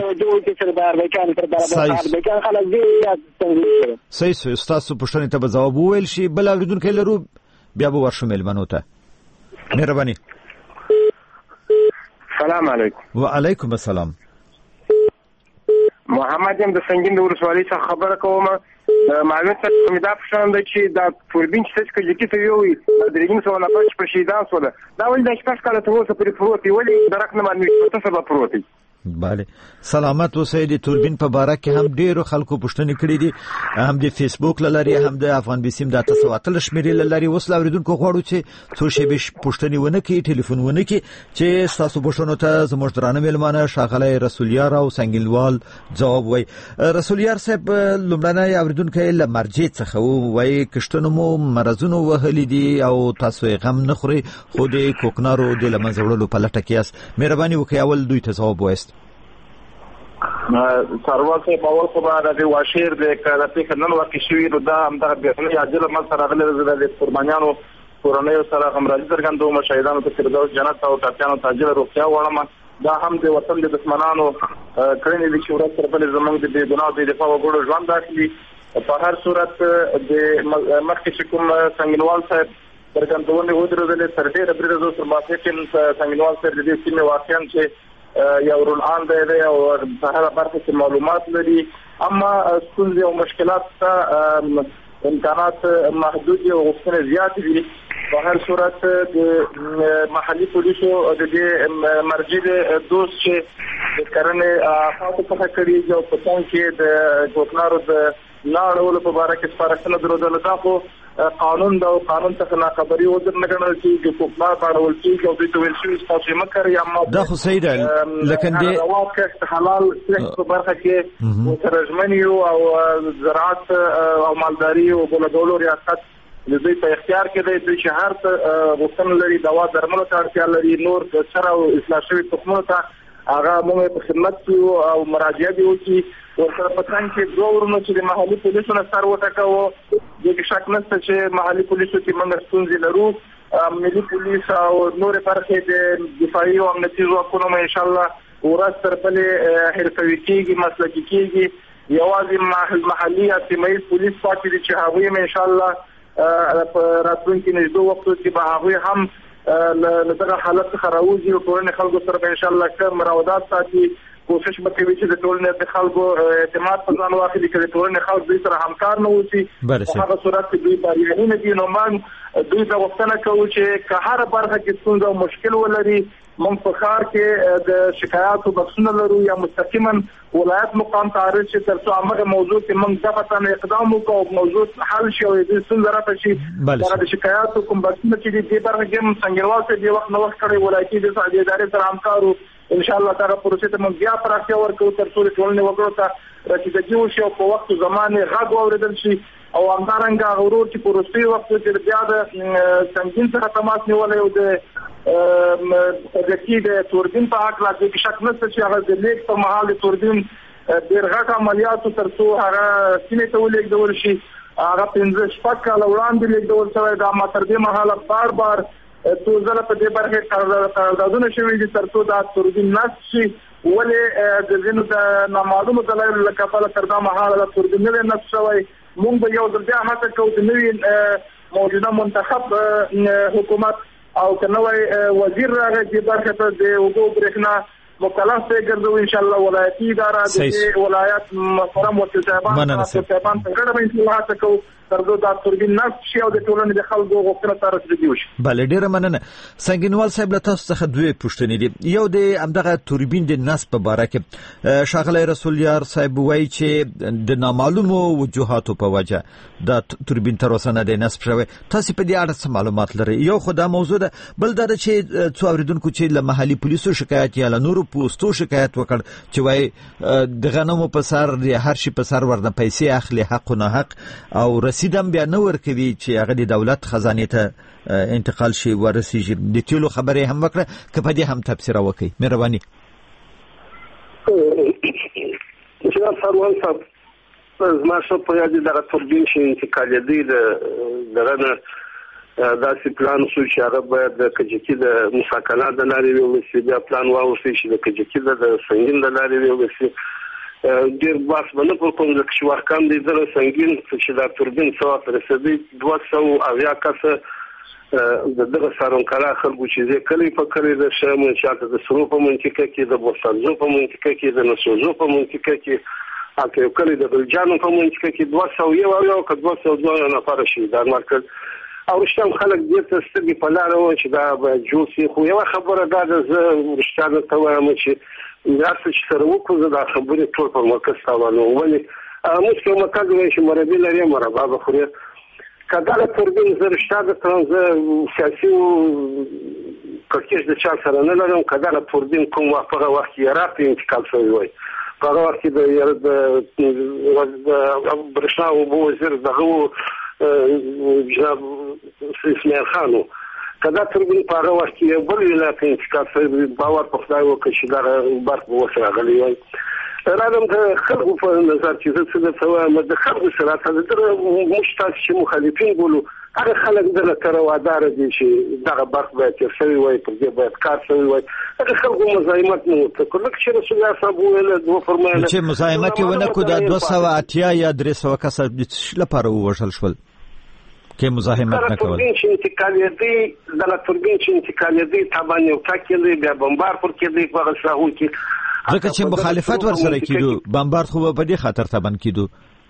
دی صحیح ستاسو پوښتنې ته به ځواب وویل شي بل اوریدونکو لرو بیا به ورشو مېلمنو ته مهرباني السلام علیکم وعلیکم السلام محمد یم د سنگین د ولسوالۍ څخه خبره کوم معلومات څخه مې دا پوښتنه ده چې دا توربین چې څه کې کیته یو د رژیم څخه نه پاتې پر شهیدان سول دا ولې د شپږ کاله تر اوسه پرې پروت دی ولې درک نه معلومات په څه سبب پروت دی bale سلامت اوسئ د توربین په باره کې هم ډیرو خلکو پوښتنې کړې دي هم د فیسبوک لاري هم د افغان بیسیم د 813 شمیرې لاري وسل اوریدونکو غواړو چې څو شی به پوښتنې ونه کې ټلیفون ونه کې چې تاسو پوښتنو ته زموږ درانه مېلمانه شاغله رسولیار او سنگینوال جواب وای رسولیار صاحب لومړنۍ اوریدونکو له مرجع څخه وای کشتنو مو مرزونو وهلې دي او تاسو غم نه خوري خو د کوکنارو د لمنځوړلو په لټه کې اس مهرباني وکړئ اول دوی ته جواب وایست څاروال صاحب اول خو به د واشیر د پیښه نن واقع شوي نو دا همدغه بېخنۍ عاجله منځته راغلې ده د قربانیانو کورنیو سره همراضي څرګندوم شهیدانو ته فردوس جنت او ټپیانو ته عاجله روغتیا غواړم دا هم د وطن د دښمنانو کړنې دي چې ورځ تر بلې زموږ د بېګناه د دفاع وګړو ژوند اخلي په هر صورت د مخکې چې کوم سنګینوال صاحب څرګندونې ودرېدلې تر ډېره بریده زه تر ماسپښین سنګینوال صاحب د دې سیمې واقعا چې یو رونان دی او په هره برخه کې معلومات لري اما ستونزې او مشکلات ته امکانات محدود او غوښتنې زیاتې دي په هر صورت د محلي پولیسو د دې مرجع دوست چې د کرنې خاصه څخه کړي او په څنګ کې د کوکنارو د لاړولو په اړه کې سپارښتنه درلوده دا خو قانون دا او قانون څخه ناخبري وزر نه ګڼل کېږي چې کوکنار باندې کېږي او د تویل شوی تاسو یې مکر یا دا خو صحیح ده لکه دې واقع حلال په برخه کې مترجمنی او زراعت او مالداري او بلدولو ریاست د دوی په اختیار کې دی چې هر څه غوښتنه لري دوا درملو ته اړتیا لري نور سره او اصلاح شوي تخمونو ته هغه موږ په خدمت کې او مراجعه دی وکړي ورسره په څنګ کې دوه ورونو چې د محلي پولیسو نه سر وټکاوه د شک نشته چې محلي پولیسو کې موږ ستونزې لرو ملي پولیس او نور برخې د دفاعي او امنیتي ځواکونو ان شاء الله ورځ تر بلې حرفوي کېږي مسلکي کېږي یوازې محلي یا سیمایي پولیس پاتې دي چې هغوی ان شاء الله په راتلونکي نږدې وختو کې به هغوی هم له دغه حالت څخه راوځي او ټولنې خلکو سره به ان شاء الله ښه مراودات ساتي کوشش به کوي چې د ټولنې د خلکو اعتماد په ځان واخلي چې د ټولنې خلک دوی سره همکار نه اوسي په هغه صورت کې دوی بریالي نه دي نو موږ دوی ته غوښتنه کوو چې که هره برخه کې ستونزه او مشکل ولري موږ په ښار کې د شکایاتو بکسونه لرو یا مستقیما ولایت مقام ته عرض شي تر څو هغه موضوع کې موږ دغه اقدام وکړو او موضوع حل شي او د ستونزې راته شي دا د شکایاتو کوم بکسونه چې دې برخه کې څنګهوال څه دی وخت نو وخت کړي ولایتي د ادارې سره همکارو ان شاء الله دا پروسه ته موږ بیا پراختیا ورکوو تر څو ټولنې وګړو ته رسیدګي وشي او په وخت زمانه غږ واوریدل شي او همدارنګه غرور چې پروسې وخت کې بیا د څنګه سره تماس نیولې او د د توربین په حق لا کې شک نشته چې هغه د لیک په محل توربین ډېر غټ عملیاتو تر څو هغه سینې ته ولېږدول شي هغه 15 شپږ کاله وړاندې لیږدول شوی دا ما تر دې مهاله بار تو زله په دې برخه قراردادونه شوي دي تر څو دا توربین نصب شي ولې د ځینو د نامعلومو دلایلو له کبله تر دا مهاله د توربین نه نصب شوی موږ به یو ځل بیا هڅه کوو د نوي موجوده منتخب حکومت او کنوي وزیر راغی چې برخه ته د وګړو برېښنا مکلف دی ګرځو ان شاء الله ولایتي اداره د ولایت محترم وکیل صاحبان څنګه به ان شاء الله تاسو ترڅو دا توربین نصب شي او د ټولنې د خلکو غوښتنه ته رسیدګي وشي. بله ډیره مننه. سنگینوال صاحب له تاسو څخه دوه پوښتنې دي. یو د همدغه توربین د نصب په اړه کې شاغلی رسول یار صاحب وایي چې د نامعلومو وجوهاتو په وجه دا توربین تر اوسه نه دی نصب شوی. تاسو په دې اړه څه معلومات لرئ؟ یو خدای موضوع ده، بل دا چې څو اوریدونکو چې له محلي پولیسو شکایت یا له نورو پوسټو شکایت وکړ چې وایي د غنمو په سر یا هر شي په سر ورنه پیسې اخلي حق نه حق او رسیدم بیا نه ورکوي چې هغه د دولت خزانه ته انتقال شي ورسیږي. د ټولو خبرې هم وکړه که په دې هم تفسیر وکړي. مهرباني. جناب سروان صاحب زما څه په یاد دغه توربین شي انتقال دی دغه داسې پلان شو چې هغه باید د کجکی د مساکنات د لارې ووسي، بیا پلان واوسي چې د کجکی د سنگین د لارې ووسي. ډیر باس باندې په کوم ځای کې ورکان دي د سنگین چې د توربین څو رسیدي 200 کسه دغه سارونکلا خلکو چې کلی په کلی د شمن چاته د سرو په منطقه کې د بوستانزو په منطقه کې د نسوزو په منطقه کې اته کلی د بلجانو په منطقه کې 200 یو که 202 نفر شي د مرکز او رښتیا خلک دې ته ستګي په لار و چې دا جوسي خو یو خبره دا زه رښتیا ته وایم چې یاسه چې سره وکړو دا خبره ټول په مرکز تاوانو ولې موږ کوم مرکز وایي چې مرابي لري مرابا بخوري کله توربین زر شته ترانز سیاسي کړکېچ د چا سره نه لرم. کله توربین کوم وخت یې راته انتقال شوی وای په هغه وخت د برښنا او وزیر دغه جناب اسماعیل خانو کله توربین په هغه وخت یې بل ولایت انتقال شوی باور په خدای وکړي چې دا برق وسره غلی وای. راځم د خلکو په نظر چې څه د ثواب د خلکو سره تاسو مشتاق چې مخالفین بولو هغه خلک د تروادار دي چې دغه برخ به ترسوي وي په دې باید کار شوی وي هغه خلکو مزاحمت نه وکړي کله چې رسول الله صاحب ویل دوه فرمایله چې مزاحمت ونه کو د 280 یا 300 کس لپاره وژل شول کې مزاحمت نه کول چې انتقال دي د توربین چې انتقال دي طبعا یو کاکې بیا بمبار پر کې دی په غساهو کې ځکه چې مخالفت ورسره کیدو بمبار خو په دې خاطر تبن کیدو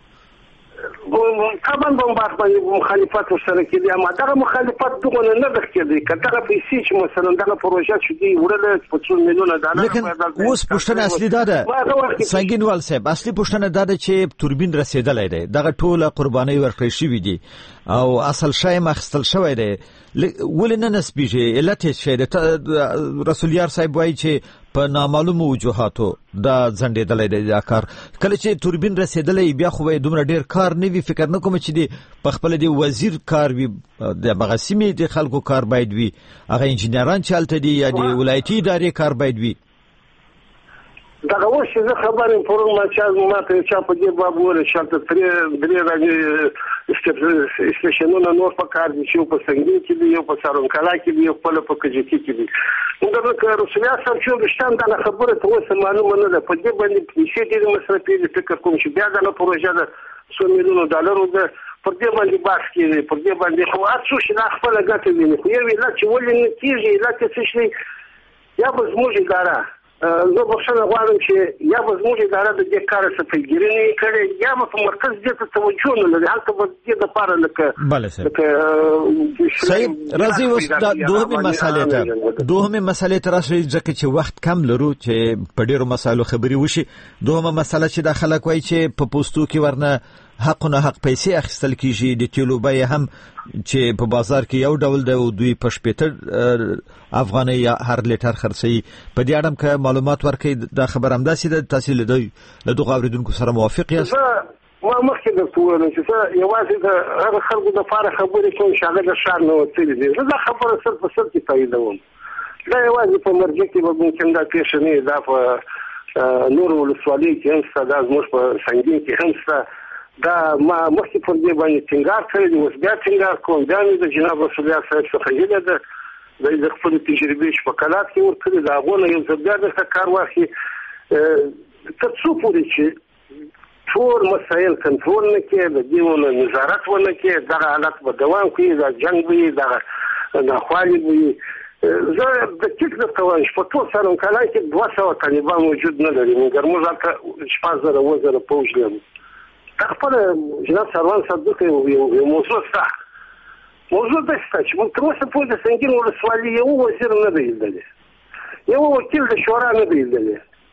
طبعا بمبار باندې مخالفت ورسره کیدي اما دا مخالفت دغه نه د کېدی کله پیسې چې مثلا دغه پروژه چې دی وړل په 2 میلیونه ډالر لیکن اوس پښتنه اصلي دا ده سنگینوال صاحب اصلي پښتنه دا ده چې توربین رسیدلای دی دغه ټوله قرباني ورکړې شوې دي او اصل شای مخستل شوی دی ولنه نسبیږي علت شي د رسول یار صاحب وایي چې په نامعلومه وجوهاتو دا ځنډېدلې دی دا کار کله چې توربین رسیدلې بیا خو دومره ډیر کار نه وی فکر نه کوم چې دی په خپل دی وزیر کار وی د بغسیمې د خلکو کار باید وی هغه انجنیران چالت دي یا د ولایتي ادارې کار باید وی دغه وشه زه خبرې پرون ما ته چا په دې باب وره شرط درې راځي استیشنونه نور په کار دي چې په سنگین کې دی یو په سارون کلا کې دی یو په پکجتی کې دی موږ د رسول الله صاحب چې بشتان دا خبره ته وسه معلومه نه ده په دې باندې پیسې دې مصرفي دي فکر کوم چې بیا دا پروژه ده 100 میلیون ډالر ده پر دې باندې باس کېږي پر دې باندې خو اڅو چې دا خپل ګټه ویني خو یو ویلا چې ولې نه کېږي لا څه شي یا به زموږ اداره زه بخښنه غواړم چې یا به زموږ اداره د دې کار څخه پیګیري نه کړي یا په مرکز دې ته توجه نه لري هلته به دې د پاره لکه صحیح راځي اوس د دوهمه مسالې ته راشي ځکه چې وخت کم لرو چې په ډیرو مسایلو خبري وشي دوهمه مسله چې د خلک وایي چې په پوسټو کې ورنه حق نه حق پیسې اخیستل کیږي د تیلو بیه هم چې په بازار کې یو ډول د دوی په شپېته افغاني یا هر لیټر خرڅي په دې اړه که معلومات ورکړي د خبر همداسې د تحصیل له دغه اوریدونکو سره موافق یاست ما مخکې د ټول چې یوازې د هغه خلکو د فارغ خبرې کوم چې هغه د شار نه وتلي دي دا خبره صرف په صرف کې تاییدوم دا یوازې په مرجع کې به ممکن دا پیښ نه دا په نور ولسوالۍ کې هم څه دا زموږ په سنگین کې هم څه دا ما مخکې پر دې باندې ټینګار کړی دی اوس بیا ټینګار کوم دا مې د جناب رسول الله صاحب څخه هیله ده د خپل تجربې شپکلات کې ورکړي دا غوونه یو ځل د کار واخلي تر څو پورې چې ټول مسایل کنټرول نه کړي د دیونه نظارت ونه کړي دا حالت به دوام کوي دا جنگ وي دا ناخوالي وي زه د ټیک د توانش په ټول سره کله کې 200 طالبان موجود نه لري موږ موږ شپږ زره وزره پوج لرو خپل جناب سروان صدق یو موضوع ستا موضوع د څه چې موږ تر اوسه په دې سنگین ولسوالۍ یو وزیر نه دی لیدلی یو وکیل د شورا نه دی لیدلی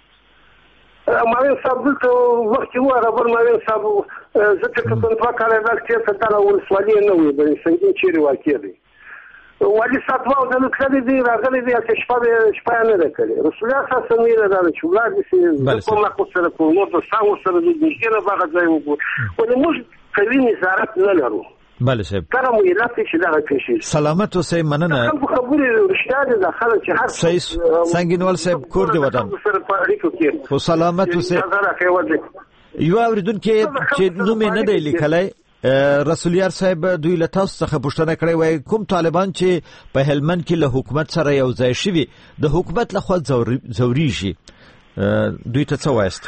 ماوین صاحب دلته وخت یو رابر ماوین صاحب زه چې کوم په کار راځم چې دا ولسوالۍ نه وي د سنگین چیرې واقع دی والی ساتواو د لکړې دی راغلي دی چې شپه نه راکړي رسول الله صلی الله علیه وسلم دا چې ولادي سي کومه قصه کو نو د ساو سره د دې نه باغ ځای وو ولې موږ کوي نظارت نه لرو بله صاحب کارم ویلات چې دا کوي سلامت اوسئ مننه خبرې رښتیا ده خلک چې هر صحیح سنگینوال صاحب کور دی وطن خو سلامت اوسئ یو اوریدونکو چې نوم نه دی لیکلای رسول یار صاحب دوی له تاسو څخه پوښتنه کړې وای کوم طالبان چې په هلمند کې له حکومت سره یو ځای شوي د حکومت له خوا زوريږي دوی ته څه وایست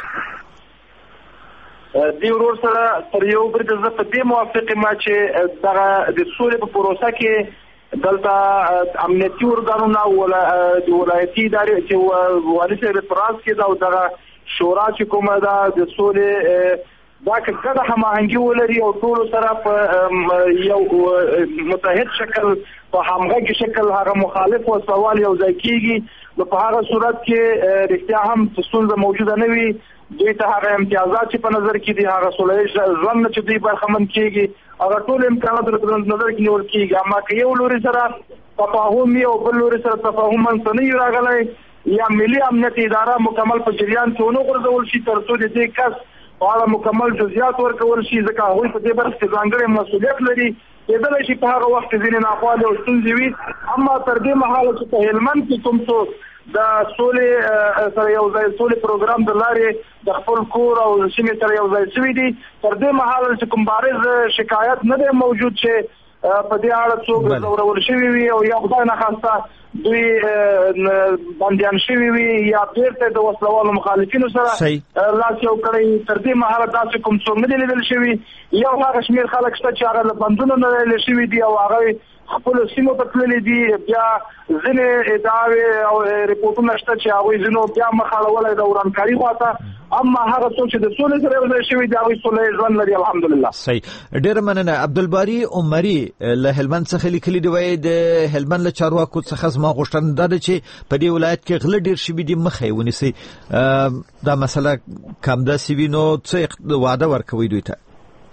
دی ورور سره تر یو بر د زه په دې موافق ما چې دغه د سولې په پروسه کې دلته امنیتي ارګانونه ولا د ولایتي ادارې چې والي صاحب فرانس کې دا دغه شورا چې کومه ده د سولې دا کله هماهنګي ولري او ټول سره په یو متحد شکل په همغږي شکل هغه مخالف او سوال یو ځای کیږي په هغه صورت کې رښتیا هم څه موجوده نه وي دوی ته هغه امتیازات چې په نظر کې دي هغه سولې ځان چې دوی برخمن کیږي هغه ټول امکانات په نظر کې نیول کیږي اما که یو لوري سره تفاهم او بل لوري سره تفاهم نه راغلی یا ملي امنیت اداره مکمل په جریان کې ونه غورځول شي تر څو دې کس او مکمل جزئیات ورکول شي ځکه هغه په دې برخه کې ځانګړی مسؤلیت لري کېدای شي په هغه وخت ځینې ناخواله او ستونزې وي اما تر دې مهاله چې په هلمند کې کوم څه د سولې سره یو ځای سولې پروګرام د لارې د خپل کور او سیمې سره یو ځای شوي دي. تر دې مهاله چې کوم بارز شکایت نه دی موجود چې په دې اړه څوک زورول شوي وي او یا خدای ناخواسته دوی بندیان شوي وي یا بیرته د وسلوالو مخالفینو سره لاس یو کړی. تر دې مهاله داسې کوم څوک نه دی لیدل شوي. یو هغه شمېر خلک شته چې هغه له بندونو نه لیدل شوي دي او هغه خپل سیمو ته تللي دي. بیا ځینې ادعاوې او ریپورټونه شته چې هغوی ځینو بیا مخ اړولی د ورانکاري خواته. اما هغه څوک چې د سولې سره یو ځای شوي دي هغوی سوله ژوند لري الحمدلله. صحیح، ډېره مننه. عبدالباري عمري له هلمند څخه لیکلي دي، وایي د هلمند له چارواکو څخه زما غوښتنه دا ده چې په دې ولایت کې غله ډېر شوي دي، مخه یې ونیسئ. دا مسله که همداسې وي نو څه وعده ورکوئ دوی ته؟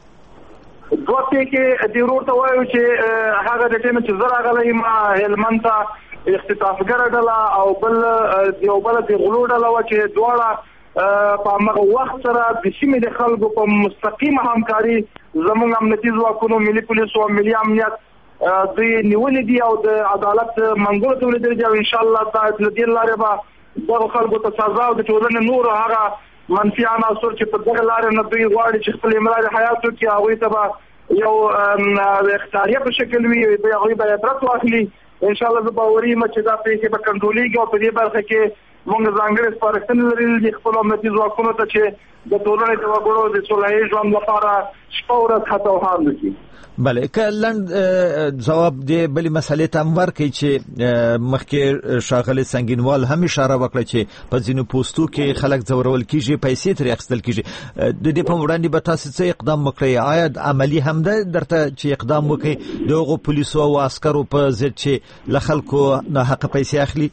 دوه کې د ورور ته وایو چې هغه د ټیم چې زه راغلی ما هلمند ته اختطافګره ډله او یو بله د غلو ډله وه چې دواړه په همغه وخت سره د سیمې د خلکو په مستقیمه همکاري زموږ امنیتي ځواکونو، ملي پولیسو او ملي امنیت دوی نیولې دي او د عدالت منګولو ته ولېدلې دي او انشاءالله دا د دې لارې به دغو خلکو ته سزا او د ټولنې نورو هغه منفي عناصر چې په دغه لارې نه دوی غواړي چې خپل امرار حیات وکړي هغوی ته به یو اختیاریه په شکل وي، هغوی به عبرت واخلي. انشاءالله زه باوري یم چې دا پیښې به کنټرولېږي او په دې برخه کې موږ ځانګړې سپارښتنې لرلې دي خپلو امنیتي ځواکونو ته چې د ټولنې د وګړو د سوله ژوند لپاره شپه ورځ هڅه او هاند وکړي. بله، که لنډ ځواب دی بلې مسئلې ته هم ورکړئ چې مخکې ښاغلي سنګینوال هم اشاره وکړه چې په ځینو پوستو کې خلک ځورول کېږي، پیسې ترې اخیستل کېږي. د دې په وړاندې به تاسو څه اقدام وکړئ؟ آیا عملي هم ده درته چې اقدام وکړئ د هغو پولیسو او عسکرو په ضد چې له خلکو ناحقه پیسې اخلي؟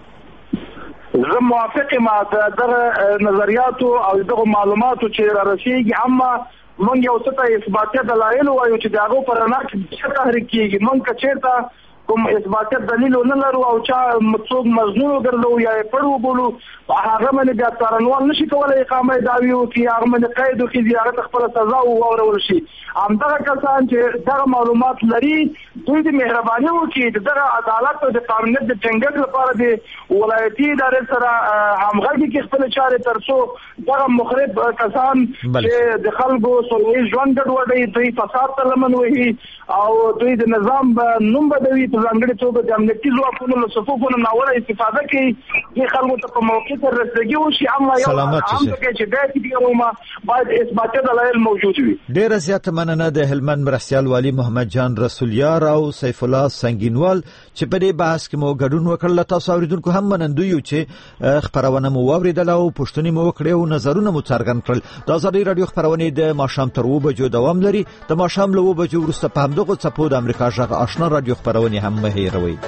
زه موافق یم د دغه نظریاتو او دغه معلوماتو چې را رسېږي، اما مونږ یو څه ته اثباتي دلایل وایو چې د هغو په رڼا کې څه تحریک کېږي. مونږ که چېرته کوم اثباتي دلیل نه لرو او چا څوک مظنون وګرځو یا یې پړ وبولو، هغه باندې بیا څارنوال نشي کولی اقامه دعوې وکړي، هغه باندې قید وکړي، هغه ته خپله سزا واورول شي. همدغه کسان چې دغه معلومات لري دوی د مهرباني وکړي د دغه عدالت او د قانونیت د ټینګښت لپاره د ولایتي ادارې سره همغږي کړي خپلې چارې، تر څو دغه مخرب کسان چې د خلکو سوله ژوند ګډوډوي، دوی فساد ته لمن وهي او دوی د نظام نوم بدوي، په ځانګړې توګه د امنیتي ځواکونو له صفوفو نه ناوړه استفاده کوي، دې خلکو ته په موقع سره رسېږي وشي. اما یو عام ټکی چې دی چې باید اثباتي دلایل موجود وي. ډېره زیاته مننه د هلمند مرستیال والي محمد جان رسولیار او سیف الله سنگینوال چې په دې بحث کې مو ګډون وکړ. تاسو اوریدونکو هم منندوی یو چې خبرونه مو واوریدل او پوښتنې مو وکړې او نظرونه مو څرګند کړل. د آزادۍ راډیو خبرونه د ماښام تر 2 بجو دوام لري. د ماښام له 2 بجو وروسته په همدغه څپو د امریکا غږ آشنا راډیو خبرونه هم مه هېروئ.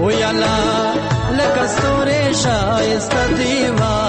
او یالا لکه ستوري شایسته دیوا